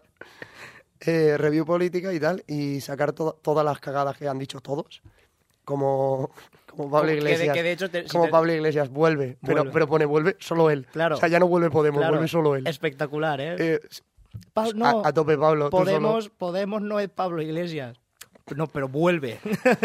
Speaker 2: eh, review política y tal, y sacar to- todas las cagadas que han dicho todos, como, como Pablo
Speaker 1: Que de-
Speaker 2: Iglesias.
Speaker 1: que de hecho te- si
Speaker 2: como
Speaker 1: te-
Speaker 2: Pablo Iglesias, vuelve, pero,
Speaker 1: Vuelve.
Speaker 2: pero pone vuelve solo él.
Speaker 1: Claro.
Speaker 2: O sea, ya no vuelve Podemos,
Speaker 1: Claro,
Speaker 2: vuelve solo él.
Speaker 1: espectacular, ¿eh?
Speaker 2: Eh,
Speaker 1: Pa-
Speaker 2: a-
Speaker 1: no,
Speaker 2: a, tope, Pablo. tú solo.
Speaker 1: Podemos, Podemos no es Pablo Iglesias. No, pero vuelve.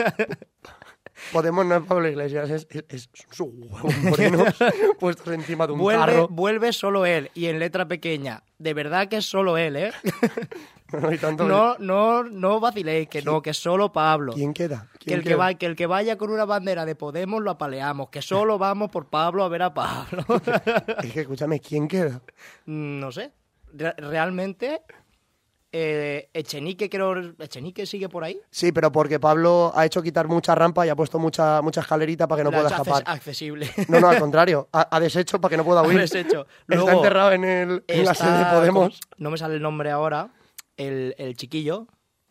Speaker 2: Podemos no es Pablo Iglesias, es, es, es su huevo moreno puestos encima de un
Speaker 1: vuelve,
Speaker 2: carro.
Speaker 1: vuelve solo él. Y en letra pequeña. De verdad que es solo él, ¿eh?
Speaker 2: No, y tanto-
Speaker 1: No, no, no vaciléis, que no, que es solo Pablo.
Speaker 2: ¿Quién queda?
Speaker 1: Que
Speaker 2: ¿Quién
Speaker 1: el que,
Speaker 2: queda?
Speaker 1: va, que el que vaya con una bandera de Podemos lo apaleamos. Que solo vamos por Pablo a ver a Pablo.
Speaker 2: Es que escúchame, ¿quién queda?
Speaker 1: No sé. Re- realmente, eh, Echenique, creo. ¿Echenique sigue por ahí?
Speaker 2: Sí, pero porque Pablo ha hecho quitar mucha rampa y ha puesto mucha, mucha escalerita para que no
Speaker 1: La
Speaker 2: pueda
Speaker 1: ha hecho
Speaker 2: escapar.
Speaker 1: acces- accesible.
Speaker 2: No, no, al contrario. Ha, ha deshecho para que no pueda huir.
Speaker 1: Ha deshecho.
Speaker 2: Está
Speaker 1: Luego,
Speaker 2: enterrado en, el, en la
Speaker 1: Está
Speaker 2: sede de Podemos.
Speaker 1: con- no me sale el nombre ahora. El, el chiquillo.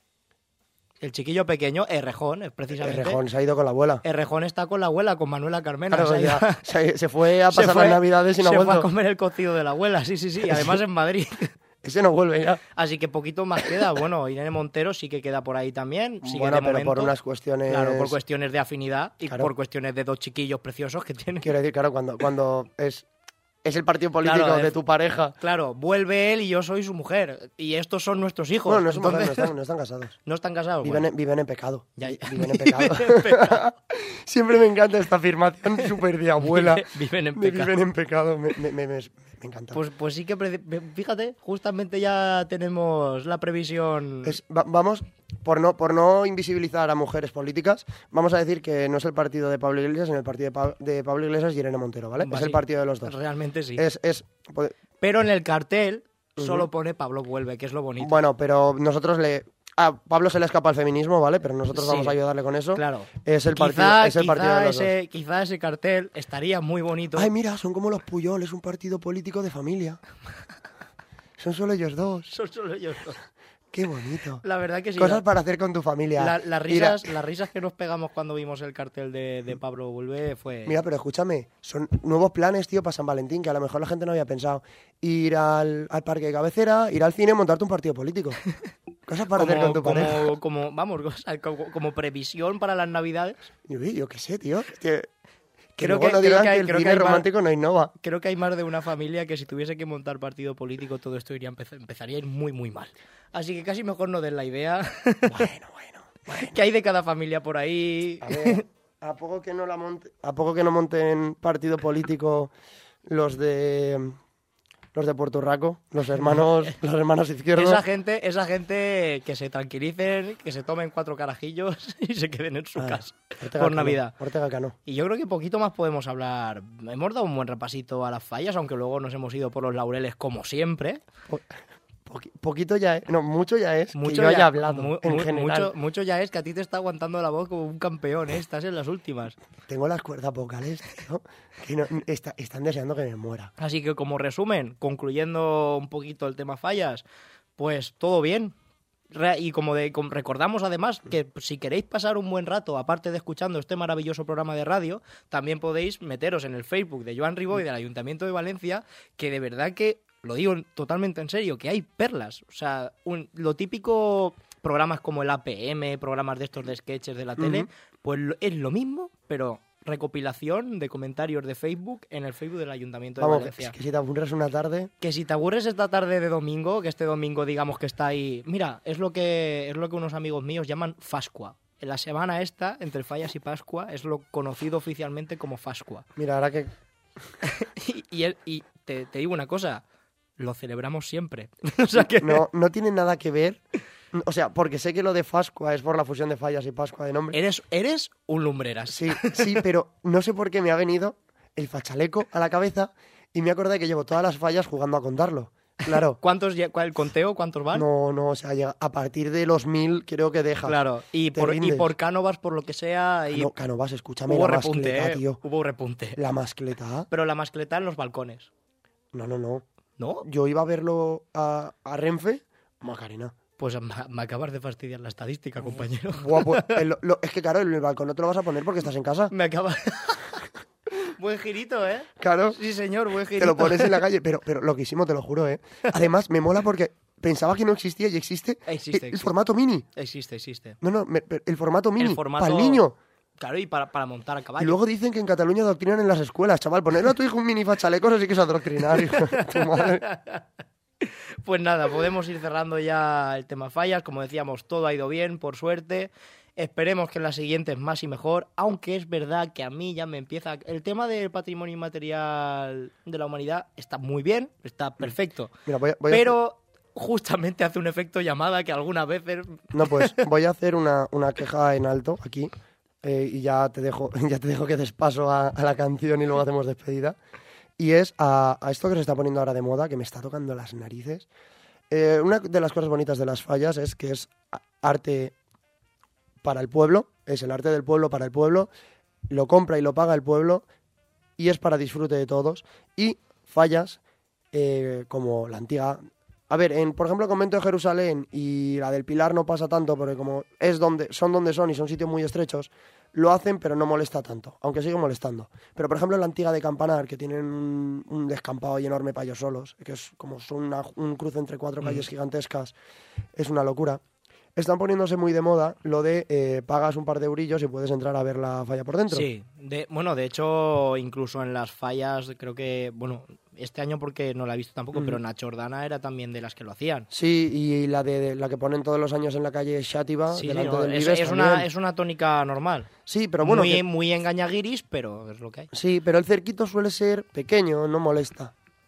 Speaker 1: El chiquillo pequeño, Errejón, es precisamente.
Speaker 2: Errejón se ha ido con la abuela.
Speaker 1: Errejón está con la abuela, con Manuela Carmena.
Speaker 2: Claro,
Speaker 1: se, ha ido-
Speaker 2: ya, se, se fue a
Speaker 1: se
Speaker 2: pasar
Speaker 1: fue-
Speaker 2: las navidades y no ha
Speaker 1: se fue a
Speaker 2: vuelto.
Speaker 1: comer el cocido de la abuela, sí, sí, sí. Además en Madrid.
Speaker 2: Ese no vuelve ya.
Speaker 1: Así que poquito más queda. Bueno, Irene Montero sí que queda por ahí también. Sigue
Speaker 2: Bueno,
Speaker 1: de
Speaker 2: pero
Speaker 1: momento.
Speaker 2: por unas cuestiones...
Speaker 1: Claro, por cuestiones de afinidad y
Speaker 2: Claro.
Speaker 1: por cuestiones de dos chiquillos preciosos que tiene.
Speaker 2: Quiero decir, claro, cuando, cuando es, es el partido político
Speaker 1: Claro,
Speaker 2: de
Speaker 1: es-
Speaker 2: tu pareja.
Speaker 1: Claro, vuelve él y yo soy su mujer. Y estos son nuestros hijos.
Speaker 2: Bueno, no, es mujer, no,
Speaker 1: Entonces-
Speaker 2: están, no están casados.
Speaker 1: no están casados.
Speaker 2: Viven,
Speaker 1: bueno.
Speaker 2: en, viven en pecado.
Speaker 1: Ya-
Speaker 2: Viven en pecado.
Speaker 1: Viven en pecado.
Speaker 2: Siempre me encanta esta afirmación súper de abuela.
Speaker 1: Viven en
Speaker 2: de
Speaker 1: pecado.
Speaker 2: Viven en pecado. Me, me, me, me- me encanta.
Speaker 1: Pues, pues sí que, pre- fíjate, justamente ya tenemos la previsión.
Speaker 2: Es- va- vamos, por no, por no invisibilizar a mujeres políticas, vamos a decir que no es el partido de Pablo Iglesias, sino el partido de, Pa- de Pablo Iglesias y Irene Montero, ¿vale?
Speaker 1: Va,
Speaker 2: es el
Speaker 1: sí.
Speaker 2: partido de los dos.
Speaker 1: Realmente sí.
Speaker 2: Es, es, puede-
Speaker 1: Pero en el cartel solo
Speaker 2: Ujú.
Speaker 1: pone Pablo vuelve, que es lo bonito.
Speaker 2: Bueno, pero nosotros le... A Pablo se le escapa el feminismo, ¿vale? Pero nosotros
Speaker 1: Sí.
Speaker 2: vamos a ayudarle con eso.
Speaker 1: Claro.
Speaker 2: Es el partido,
Speaker 1: Quizá,
Speaker 2: es el partido
Speaker 1: quizá
Speaker 2: de los dos.
Speaker 1: ese, quizá ese cartel estaría muy bonito.
Speaker 2: Ay, mira, son como los Puyol, es un partido político de familia. Son solo ellos dos.
Speaker 1: Son solo ellos dos.
Speaker 2: Qué bonito.
Speaker 1: La verdad que sí.
Speaker 2: Cosas
Speaker 1: la-
Speaker 2: para hacer con tu familia.
Speaker 1: la- las,
Speaker 2: Mira-
Speaker 1: risas, las risas que nos pegamos cuando vimos el cartel de, de Pablo Vuelve fue...
Speaker 2: Mira, pero escúchame, son nuevos planes, tío, para San Valentín, que a lo mejor la gente no había pensado. Ir al, al parque de cabecera, ir al cine y montarte un partido político. Cosas para hacer con tu
Speaker 1: como,
Speaker 2: pareja.
Speaker 1: como, como, vamos, o sea, como, como previsión para las navidades.
Speaker 2: Yo, yo qué sé, tío. Es que, que
Speaker 1: Creo
Speaker 2: luego
Speaker 1: que-
Speaker 2: no
Speaker 1: creo
Speaker 2: digan
Speaker 1: que hay-
Speaker 2: que el
Speaker 1: creo que
Speaker 2: cine
Speaker 1: hay más-
Speaker 2: romántico no innova.
Speaker 1: Creo que hay más de una familia que si tuviese que montar partido político todo esto iría empezar, empezaría a ir muy, muy mal. Así que casi mejor no den la idea.
Speaker 2: Bueno, bueno, bueno.
Speaker 1: que hay de cada familia por ahí.
Speaker 2: A ver, ¿a poco que no la monte, a poco que no monten partido político los de los de Puerto Rico, los hermanos, los hermanos izquierdos?
Speaker 1: Esa gente, esa gente que se tranquilicen, que se tomen cuatro carajillos y se queden en su
Speaker 2: Ah,
Speaker 1: casa
Speaker 2: Ortega
Speaker 1: por
Speaker 2: Cano,
Speaker 1: Navidad.
Speaker 2: Ortega Cano.
Speaker 1: Y yo creo que poquito más podemos hablar. Hemos dado un buen repasito a las fallas, aunque luego nos hemos ido por los laureles como siempre.
Speaker 2: Po- poqui- poquito ya es, no, mucho ya es
Speaker 1: Mucho
Speaker 2: que yo
Speaker 1: ya,
Speaker 2: haya hablado
Speaker 1: mu-
Speaker 2: en
Speaker 1: mu-
Speaker 2: general.
Speaker 1: mucho, mucho ya es que a ti te está aguantando la voz como un campeón, ¿eh? Estás en las últimas.
Speaker 2: Tengo las cuerdas vocales, tío, que no- está- están deseando que me muera.
Speaker 1: Así que como resumen, concluyendo un poquito el tema fallas, pues todo bien. Re- Y como de, com- recordamos además que si queréis pasar un buen rato, aparte de escuchando este maravilloso programa de radio, también podéis meteros en el Facebook de Joan Ribó y del Ayuntamiento de Valencia, que de verdad que, lo digo totalmente en serio, que hay perlas. O sea, un- lo típico, programas como el A P M, programas de estos de sketches de la tele,
Speaker 2: Ujú.
Speaker 1: pues lo- es lo mismo, pero recopilación de comentarios de Facebook en el Facebook del Ayuntamiento de
Speaker 2: Vamos,
Speaker 1: Valencia.
Speaker 2: es que si te aburres una tarde,
Speaker 1: Que si te aburres esta tarde de domingo, que este domingo digamos que está ahí, mira, es lo que es lo que unos amigos míos llaman Fascua. En la semana esta, entre Fallas y Pascua, es lo conocido oficialmente como Fascua.
Speaker 2: mira, ahora que
Speaker 1: Y, y, el- y te, te digo una cosa, lo celebramos siempre. o sea que
Speaker 2: no, no tiene nada que ver, o sea, porque sé que lo de Pascua es por la fusión de Fallas y Pascua de nombre.
Speaker 1: eres, eres un lumbreras.
Speaker 2: Sí, sí, pero no sé por qué me ha venido el fachaleco a la cabeza y me acordé que llevo todas las fallas jugando a contarlo. Claro.
Speaker 1: ¿Cuántos, ya- cuál, el conteo, cuántos van?
Speaker 2: No, no, o sea, llega- a partir de los mil creo que deja.
Speaker 1: Claro, y
Speaker 2: Te
Speaker 1: por, y
Speaker 2: rindes.
Speaker 1: por Cánovas, por lo que sea, y
Speaker 2: No, Canovas, escúchame
Speaker 1: hubo
Speaker 2: la
Speaker 1: repunte,
Speaker 2: mascleta,
Speaker 1: ¿eh?
Speaker 2: tío.
Speaker 1: Hubo repunte.
Speaker 2: La mascleta.
Speaker 1: Pero la mascleta en los balcones,
Speaker 2: No, no, no.
Speaker 1: ¿no?
Speaker 2: Yo iba a verlo a, a Renfe, Macarena.
Speaker 1: Pues me, me acabas de fastidiar la estadística, compañero.
Speaker 2: Buah, pues, el- lo- es que claro, en el balcón no te lo vas a poner porque estás en casa.
Speaker 1: Me acaba... Buen girito, ¿eh?
Speaker 2: Claro,
Speaker 1: Sí, señor, buen girito.
Speaker 2: te lo pones en la calle, pero, pero loquísimo, te lo juro, ¿eh? Además, me mola porque pensaba que no existía y existe,
Speaker 1: Existe,
Speaker 2: el, el
Speaker 1: existe.
Speaker 2: formato mini.
Speaker 1: Existe, existe.
Speaker 2: No, no, me- pero el formato mini,
Speaker 1: formato-
Speaker 2: para el niño.
Speaker 1: Claro, y para, para montar a
Speaker 2: Y
Speaker 1: caballo.
Speaker 2: luego dicen que en Cataluña adoctrinan en las escuelas, chaval. Ponerle a tu hijo un mini fachaleco, eso sí que es adoctrinar, hijo de tu madre.
Speaker 1: Pues nada, podemos ir cerrando ya el tema fallas. Como decíamos, todo ha ido bien, por suerte. Esperemos que en las siguientes más y mejor, aunque es verdad que a mí ya me empieza... El tema del patrimonio inmaterial de la humanidad está muy bien, está perfecto,
Speaker 2: Mira, voy a, voy a-
Speaker 1: pero justamente hace un efecto llamada que algunas veces...
Speaker 2: No, pues voy a hacer una, una queja en alto aquí eh, y ya te dejo ya te dejo que des paso a, a la canción y luego hacemos despedida. Y es a, a esto que se está poniendo ahora de moda, que me está tocando las narices. Eh, una de las cosas bonitas de las fallas es que es a- arte para el pueblo, es el arte del pueblo para el pueblo, lo compra y lo paga el pueblo y es para disfrute de todos. Y fallas eh, como la antigua... A ver, en, por ejemplo, el convento de Jerusalén y la del Pilar no pasa tanto porque como es donde son donde son y son sitios muy estrechos, lo hacen pero no molesta tanto, aunque sigue molestando. Pero por ejemplo en la antigua de Campanar, que tienen un, un descampado ahí enorme para ellos solos, que es como son una- un cruce entre cuatro calles gigantescas, es una locura. Están poniéndose muy de moda lo de eh, pagas un par de eurillos y puedes entrar a ver la falla por dentro.
Speaker 1: Sí, de, bueno, de hecho, incluso en las fallas, creo que, bueno, este año porque no la he visto tampoco,
Speaker 2: Mm.
Speaker 1: pero Nacho Ordana era también de las que lo hacían.
Speaker 2: Sí, y la de, de la que ponen todos los años en la calle Xàtiva,
Speaker 1: Sí,
Speaker 2: delante
Speaker 1: no,
Speaker 2: del
Speaker 1: es,
Speaker 2: Vives
Speaker 1: es
Speaker 2: también.
Speaker 1: una, es una tónica normal.
Speaker 2: Sí, pero bueno,
Speaker 1: muy,
Speaker 2: que-
Speaker 1: muy engañaguiris, pero es lo que hay.
Speaker 2: sí, pero el cerquito suele ser pequeño, no molesta.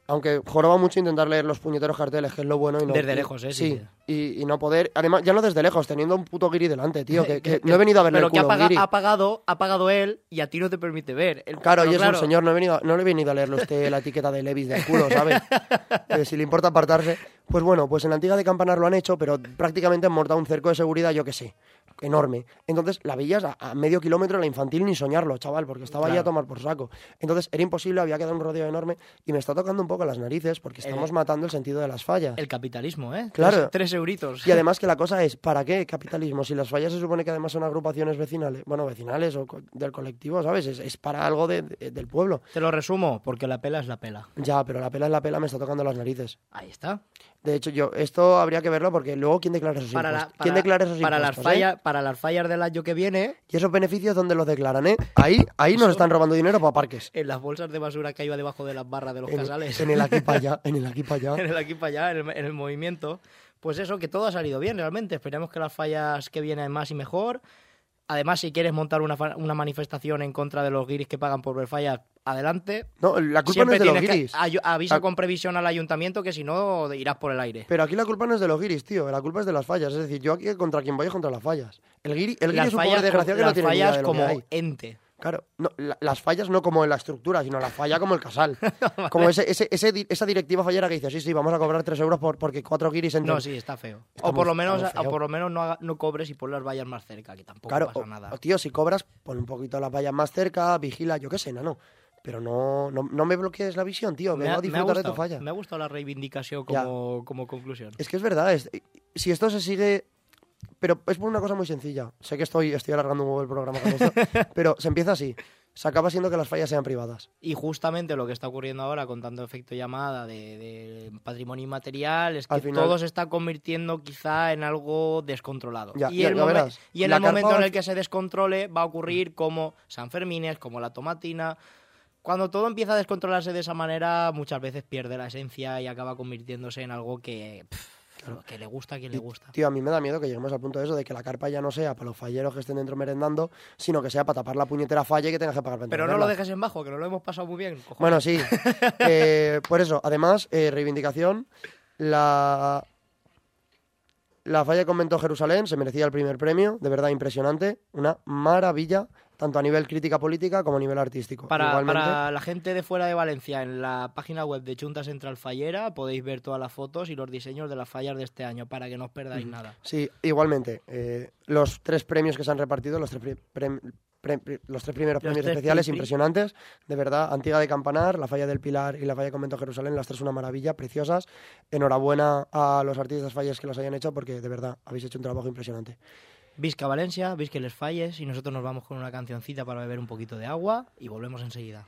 Speaker 2: Aunque joroba mucho intentar leer los puñeteros carteles, que es lo bueno. Y no,
Speaker 1: desde
Speaker 2: y,
Speaker 1: lejos, ¿eh?
Speaker 2: Sí,
Speaker 1: sí.
Speaker 2: Y, y no poder... Además, ya no desde lejos, teniendo un puto guiri delante, tío, que, que no he venido a verle
Speaker 1: Pero
Speaker 2: el
Speaker 1: que
Speaker 2: culo
Speaker 1: ha,
Speaker 2: a un
Speaker 1: paga,
Speaker 2: guiri.
Speaker 1: ha, pagado, ha pagado él y a ti no te permite ver. El,
Speaker 2: Claro, y es
Speaker 1: claro,
Speaker 2: un señor, no, he venido a, no le he venido a leerle a usted la etiqueta de Levi's del culo, ¿sabes? Eh, si le importa apartarse. Pues bueno, pues en la antigua de Campanar lo han hecho, pero prácticamente han montado un cerco de seguridad, yo qué sé, enorme. Entonces la veías a, a medio kilómetro, la infantil ni soñarlo, chaval, porque estaba
Speaker 1: Claro.
Speaker 2: ahí a tomar por saco. Entonces era imposible, había quedado un rodeo enorme y me está tocando un poco las narices porque estamos
Speaker 1: El-
Speaker 2: matando el sentido de las fallas.
Speaker 1: El capitalismo, ¿eh?
Speaker 2: Claro.
Speaker 1: Tres, tres euritos.
Speaker 2: Y además que la cosa es, ¿para qué capitalismo? Si las fallas se supone que además son agrupaciones vecinales, bueno, vecinales o co- del colectivo, ¿sabes? Es, es para algo de- de- del pueblo.
Speaker 1: Te lo resumo, porque la pela es la pela.
Speaker 2: Ya, pero la pela es la pela, me está tocando las narices.
Speaker 1: Ahí está.
Speaker 2: De hecho, yo esto habría que verlo porque luego, ¿quién declara esos
Speaker 1: Para, la-
Speaker 2: impuestos?
Speaker 1: para,
Speaker 2: ¿Quién declara esos
Speaker 1: para las
Speaker 2: impuestos, eh?
Speaker 1: fallas, para las fallas del año que viene,
Speaker 2: ¿Y esos beneficios dónde los declaran, eh? Ahí, ahí nos
Speaker 1: Eso-
Speaker 2: están robando dinero para parques.
Speaker 1: en las bolsas de basura que iba debajo de las barras de los
Speaker 2: En,
Speaker 1: casales.
Speaker 2: en el aquí para allá, en el aquí para
Speaker 1: en
Speaker 2: allá.
Speaker 1: el aquí para allá, en el, en el movimiento. Pues eso, que todo ha salido bien realmente. Esperemos que las fallas que vienen más y mejor. Además, si quieres montar una, fa- una manifestación en contra de los guiris que pagan por ver fallas, adelante.
Speaker 2: No, la culpa no
Speaker 1: Siempre
Speaker 2: es de los
Speaker 1: tienes que
Speaker 2: guiris.
Speaker 1: ayu- avisa
Speaker 2: La-
Speaker 1: con previsión al ayuntamiento que si no irás por el aire.
Speaker 2: Pero aquí la culpa no es de los guiris, tío. La culpa es de las fallas. Es decir, yo aquí contra quien voy es contra las fallas. El guiri, el guiri
Speaker 1: Las
Speaker 2: es un pobre
Speaker 1: fallas,
Speaker 2: desgraciado que
Speaker 1: las
Speaker 2: no tiene ni idea
Speaker 1: fallas
Speaker 2: de lo
Speaker 1: como
Speaker 2: que hay.
Speaker 1: ente.
Speaker 2: Claro, no, la- las fallas no como en la estructura, sino la falla como el casal. Como ese, ese, ese di- esa directiva fallera que dice, sí, sí, vamos a cobrar tres euros por, porque cuatro guiris entran.
Speaker 1: No, sí, está feo.
Speaker 2: Está
Speaker 1: o por
Speaker 2: muy-
Speaker 1: lo menos,
Speaker 2: está muy
Speaker 1: o
Speaker 2: feo.
Speaker 1: por lo menos no, haga- no cobres y pon las vallas más cerca, que tampoco
Speaker 2: Claro,
Speaker 1: pasa
Speaker 2: o-
Speaker 1: nada.
Speaker 2: o, tío, si cobras, pon un poquito las vallas más cerca, vigila, yo qué sé, no, Pero no, no, no me bloquees la visión, tío.
Speaker 1: me,
Speaker 2: Vengo
Speaker 1: ha,
Speaker 2: a
Speaker 1: me ha
Speaker 2: disfrutar de tu
Speaker 1: gustado,
Speaker 2: falla.
Speaker 1: me ha gustado la reivindicación
Speaker 2: Ya.
Speaker 1: como, como conclusión.
Speaker 2: Es que es verdad, es- si esto se sigue... Pero es por una cosa muy sencilla. Sé que estoy, estoy alargando un poco el programa con esto, pero se empieza así. Se acaba siendo que las fallas sean privadas.
Speaker 1: Y justamente lo que está ocurriendo ahora con tanto efecto llamada de, de patrimonio inmaterial es que
Speaker 2: Al final-
Speaker 1: todo se está convirtiendo quizá en algo descontrolado.
Speaker 2: Ya,
Speaker 1: y
Speaker 2: ya-
Speaker 1: el
Speaker 2: ya
Speaker 1: momen-
Speaker 2: verás.
Speaker 1: y en
Speaker 2: La
Speaker 1: el momento
Speaker 2: carpa-
Speaker 1: en el que se descontrole va a ocurrir como San Fermines, como la tomatina. Cuando todo empieza a descontrolarse de esa manera, muchas veces pierde la esencia y acaba convirtiéndose en algo que, pff, que le gusta a quien le gusta.
Speaker 2: Tío, a mí me da miedo que lleguemos al punto de eso, de que la carpa ya no sea para los falleros que estén dentro merendando, sino que sea para tapar la puñetera falla y que tengas que pagar para
Speaker 1: Pero no
Speaker 2: entenderla.
Speaker 1: lo dejes en bajo, que nos lo hemos pasado muy bien. cojones.
Speaker 2: Bueno, sí. Eh, por eso, además, eh, reivindicación, la... La falla de Convento Jerusalén se merecía el primer premio, de verdad impresionante, una maravilla, tanto a nivel crítica política como a nivel artístico.
Speaker 1: Para,
Speaker 2: Igualmente,
Speaker 1: para la gente de fuera de Valencia, en la página web de Junta Central Fallera podéis ver todas las fotos y los diseños de las fallas de este año para que no os perdáis nada.
Speaker 2: sí, igualmente, eh, los tres premios que se han repartido, los tres, pri- prem- pre- pri- los tres primeros
Speaker 1: Los
Speaker 2: premios
Speaker 1: tres
Speaker 2: especiales,
Speaker 1: pri- pri-
Speaker 2: impresionantes, de verdad, Antigua de Campanar, la falla del Pilar y la falla de Convento Jerusalén, las tres una maravilla, preciosas. Enhorabuena a los artistas fallas que los hayan hecho porque de verdad habéis hecho un trabajo impresionante.
Speaker 1: Visca Valencia, visca les falles y nosotros nos vamos con una cancioncita para beber un poquito de agua y volvemos enseguida.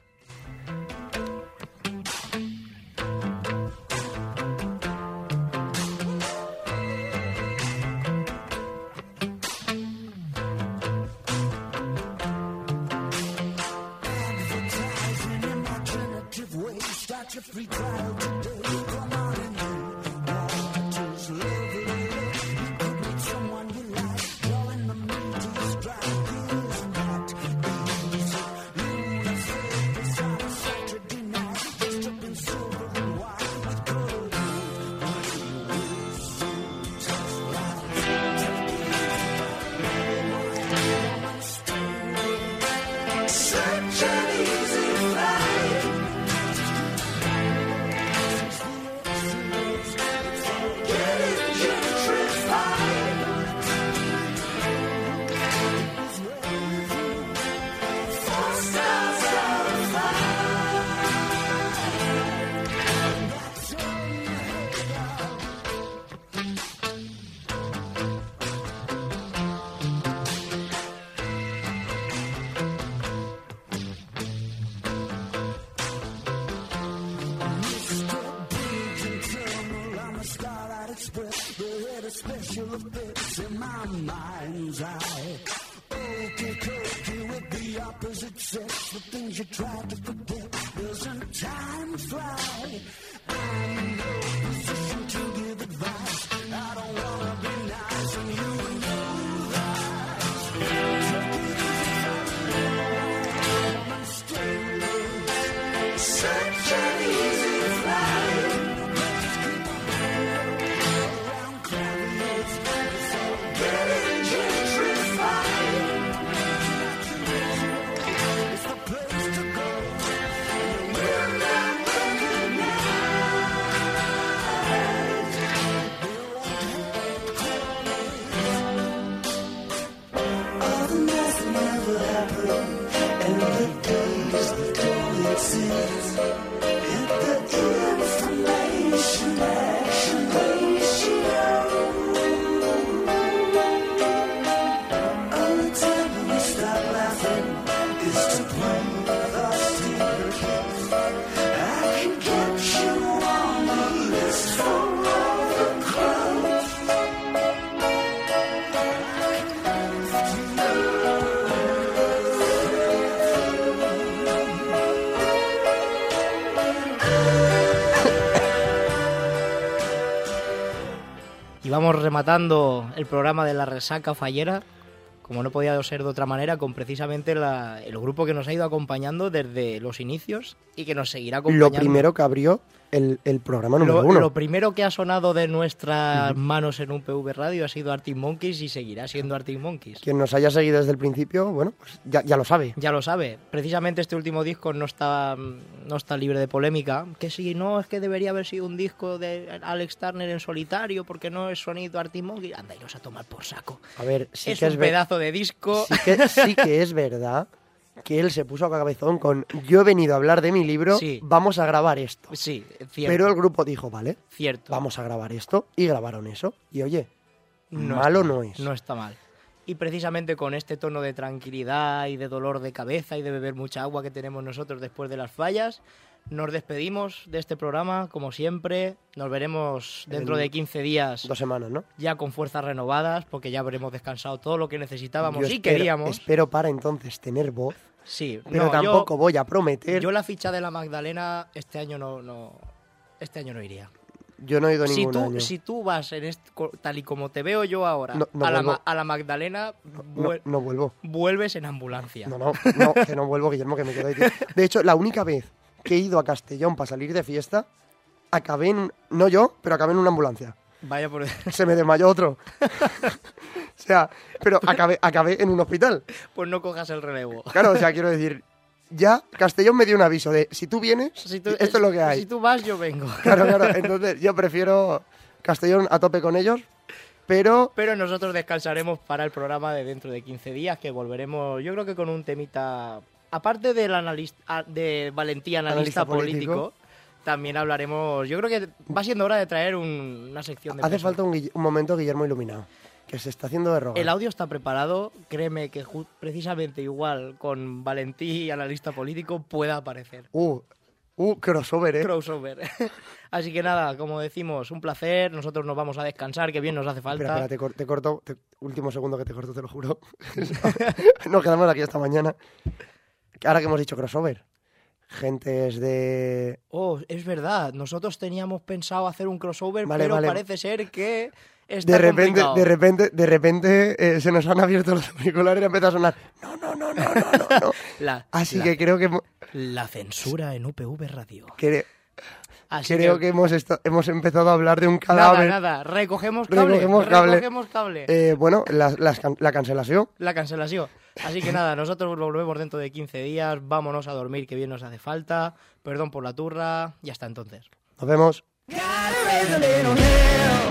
Speaker 4: Such an easy flight.
Speaker 1: Y vamos rematando el programa de la resaca fallera, como no podía ser de otra manera, con precisamente la, el grupo que nos ha ido acompañando desde los inicios y que nos seguirá acompañando.
Speaker 2: Lo primero que abrió el, el programa número
Speaker 1: lo,
Speaker 2: uno.
Speaker 1: Lo primero que ha sonado de nuestras uh-huh. manos en U P V Radio ha sido Arctic Monkeys y seguirá siendo Arctic Monkeys.
Speaker 2: Quien nos haya seguido desde el principio, bueno, pues ya, ya lo sabe.
Speaker 1: Ya lo sabe. Precisamente este último disco no está, no está libre de polémica. Que si no, es que debería haber sido un disco de Alex Turner en solitario porque no es sonido Arctic Monkeys. Anda, iros a tomar por saco.
Speaker 2: A ver, sí
Speaker 1: es
Speaker 2: que
Speaker 1: un
Speaker 2: es
Speaker 1: pedazo de disco.
Speaker 2: Sí que, sí que es verdad que él se puso a cabezón con yo he venido a hablar de mi libro, sí. vamos a grabar esto.
Speaker 1: Sí, cierto.
Speaker 2: Pero el grupo dijo, vale,
Speaker 1: cierto.
Speaker 2: vamos a grabar esto, y grabaron eso. Y oye,
Speaker 1: no
Speaker 2: malo
Speaker 1: no
Speaker 2: es.
Speaker 1: No está mal. Y precisamente con este tono de tranquilidad y de dolor de cabeza y de beber mucha agua que tenemos nosotros después de las fallas, nos despedimos de este programa, como siempre. Nos veremos dentro
Speaker 2: en
Speaker 1: de quince días.
Speaker 2: Dos semanas, ¿no?
Speaker 1: Ya con fuerzas renovadas, porque ya habremos descansado todo lo que necesitábamos
Speaker 2: yo
Speaker 1: y
Speaker 2: espero,
Speaker 1: queríamos.
Speaker 2: Espero para entonces tener voz.
Speaker 1: Sí,
Speaker 2: pero
Speaker 1: no,
Speaker 2: tampoco
Speaker 1: yo,
Speaker 2: voy a prometer.
Speaker 1: Yo la ficha de la Magdalena este año no, no este año no iría.
Speaker 2: Yo no he ido
Speaker 1: si
Speaker 2: ningún
Speaker 1: tú,
Speaker 2: año.
Speaker 1: Si tú vas en este, tal y como te veo yo ahora
Speaker 2: no, no
Speaker 1: a,
Speaker 2: vuelvo.
Speaker 1: la, a la Magdalena,
Speaker 2: vuel- no, no vuelvo.
Speaker 1: Vuelves en ambulancia.
Speaker 2: No, no, no, que no vuelvo, Guillermo, que me quedo ahí. De hecho, la única vez que he ido a Castellón para salir de fiesta, acabé en, no yo, pero acabé en una ambulancia.
Speaker 1: Vaya por...
Speaker 2: Se me desmayó otro. O sea, pero acabé, acabé en un hospital.
Speaker 1: Pues no cojas el relevo.
Speaker 2: Claro, o sea, quiero decir, ya Castellón me dio un aviso de, si tú vienes,
Speaker 1: si tú,
Speaker 2: esto es lo que hay.
Speaker 1: Si tú vas, yo vengo.
Speaker 2: Claro, claro, entonces yo prefiero Castellón a tope con ellos, pero...
Speaker 1: Pero nosotros descansaremos para el programa de dentro de quince días, que volveremos, yo creo que con un temita... Aparte del analista, de Valentía, analista, analista político, político, también hablaremos... Yo creo que va siendo hora de traer un, una sección de...
Speaker 2: Hace
Speaker 1: peso.
Speaker 2: falta un, un momento Guillermo iluminado, que se está haciendo de rogar.
Speaker 1: El audio está preparado, créeme que precisamente igual con Valentí, analista político, pueda aparecer.
Speaker 2: Uh, uh, crossover, ¿eh?
Speaker 1: Crossover. Así que nada, como decimos, un placer, nosotros nos vamos a descansar, que bien nos hace falta.
Speaker 2: Espera, espera, te, cor te corto, te, último segundo que te corto, te lo juro. Nos quedamos aquí esta mañana. Ahora que hemos dicho crossover, gentes de...
Speaker 1: Oh, es verdad, nosotros teníamos pensado hacer un crossover,
Speaker 2: vale,
Speaker 1: pero
Speaker 2: vale.
Speaker 1: parece ser que está
Speaker 2: de repente,
Speaker 1: complicado.
Speaker 2: De repente, de repente eh, se nos han abierto los auriculares y empezó a sonar no, no, no, no, no, no, no.
Speaker 1: la,
Speaker 2: Así
Speaker 1: la,
Speaker 2: que creo que...
Speaker 1: La censura en U P V Radio.
Speaker 2: Cre
Speaker 1: Así
Speaker 2: creo que,
Speaker 1: que
Speaker 2: hemos, hemos empezado a hablar de un cadáver.
Speaker 1: Nada, nada, recogemos cable.
Speaker 2: Recogemos cable.
Speaker 1: Recogemos cable.
Speaker 2: Eh, bueno, la, la, la cancelación.
Speaker 1: La cancelación. Así que nada, nosotros volvemos dentro de quince días, vámonos a dormir, que bien nos hace falta. Perdón por la turra, y hasta entonces.
Speaker 2: Nos vemos.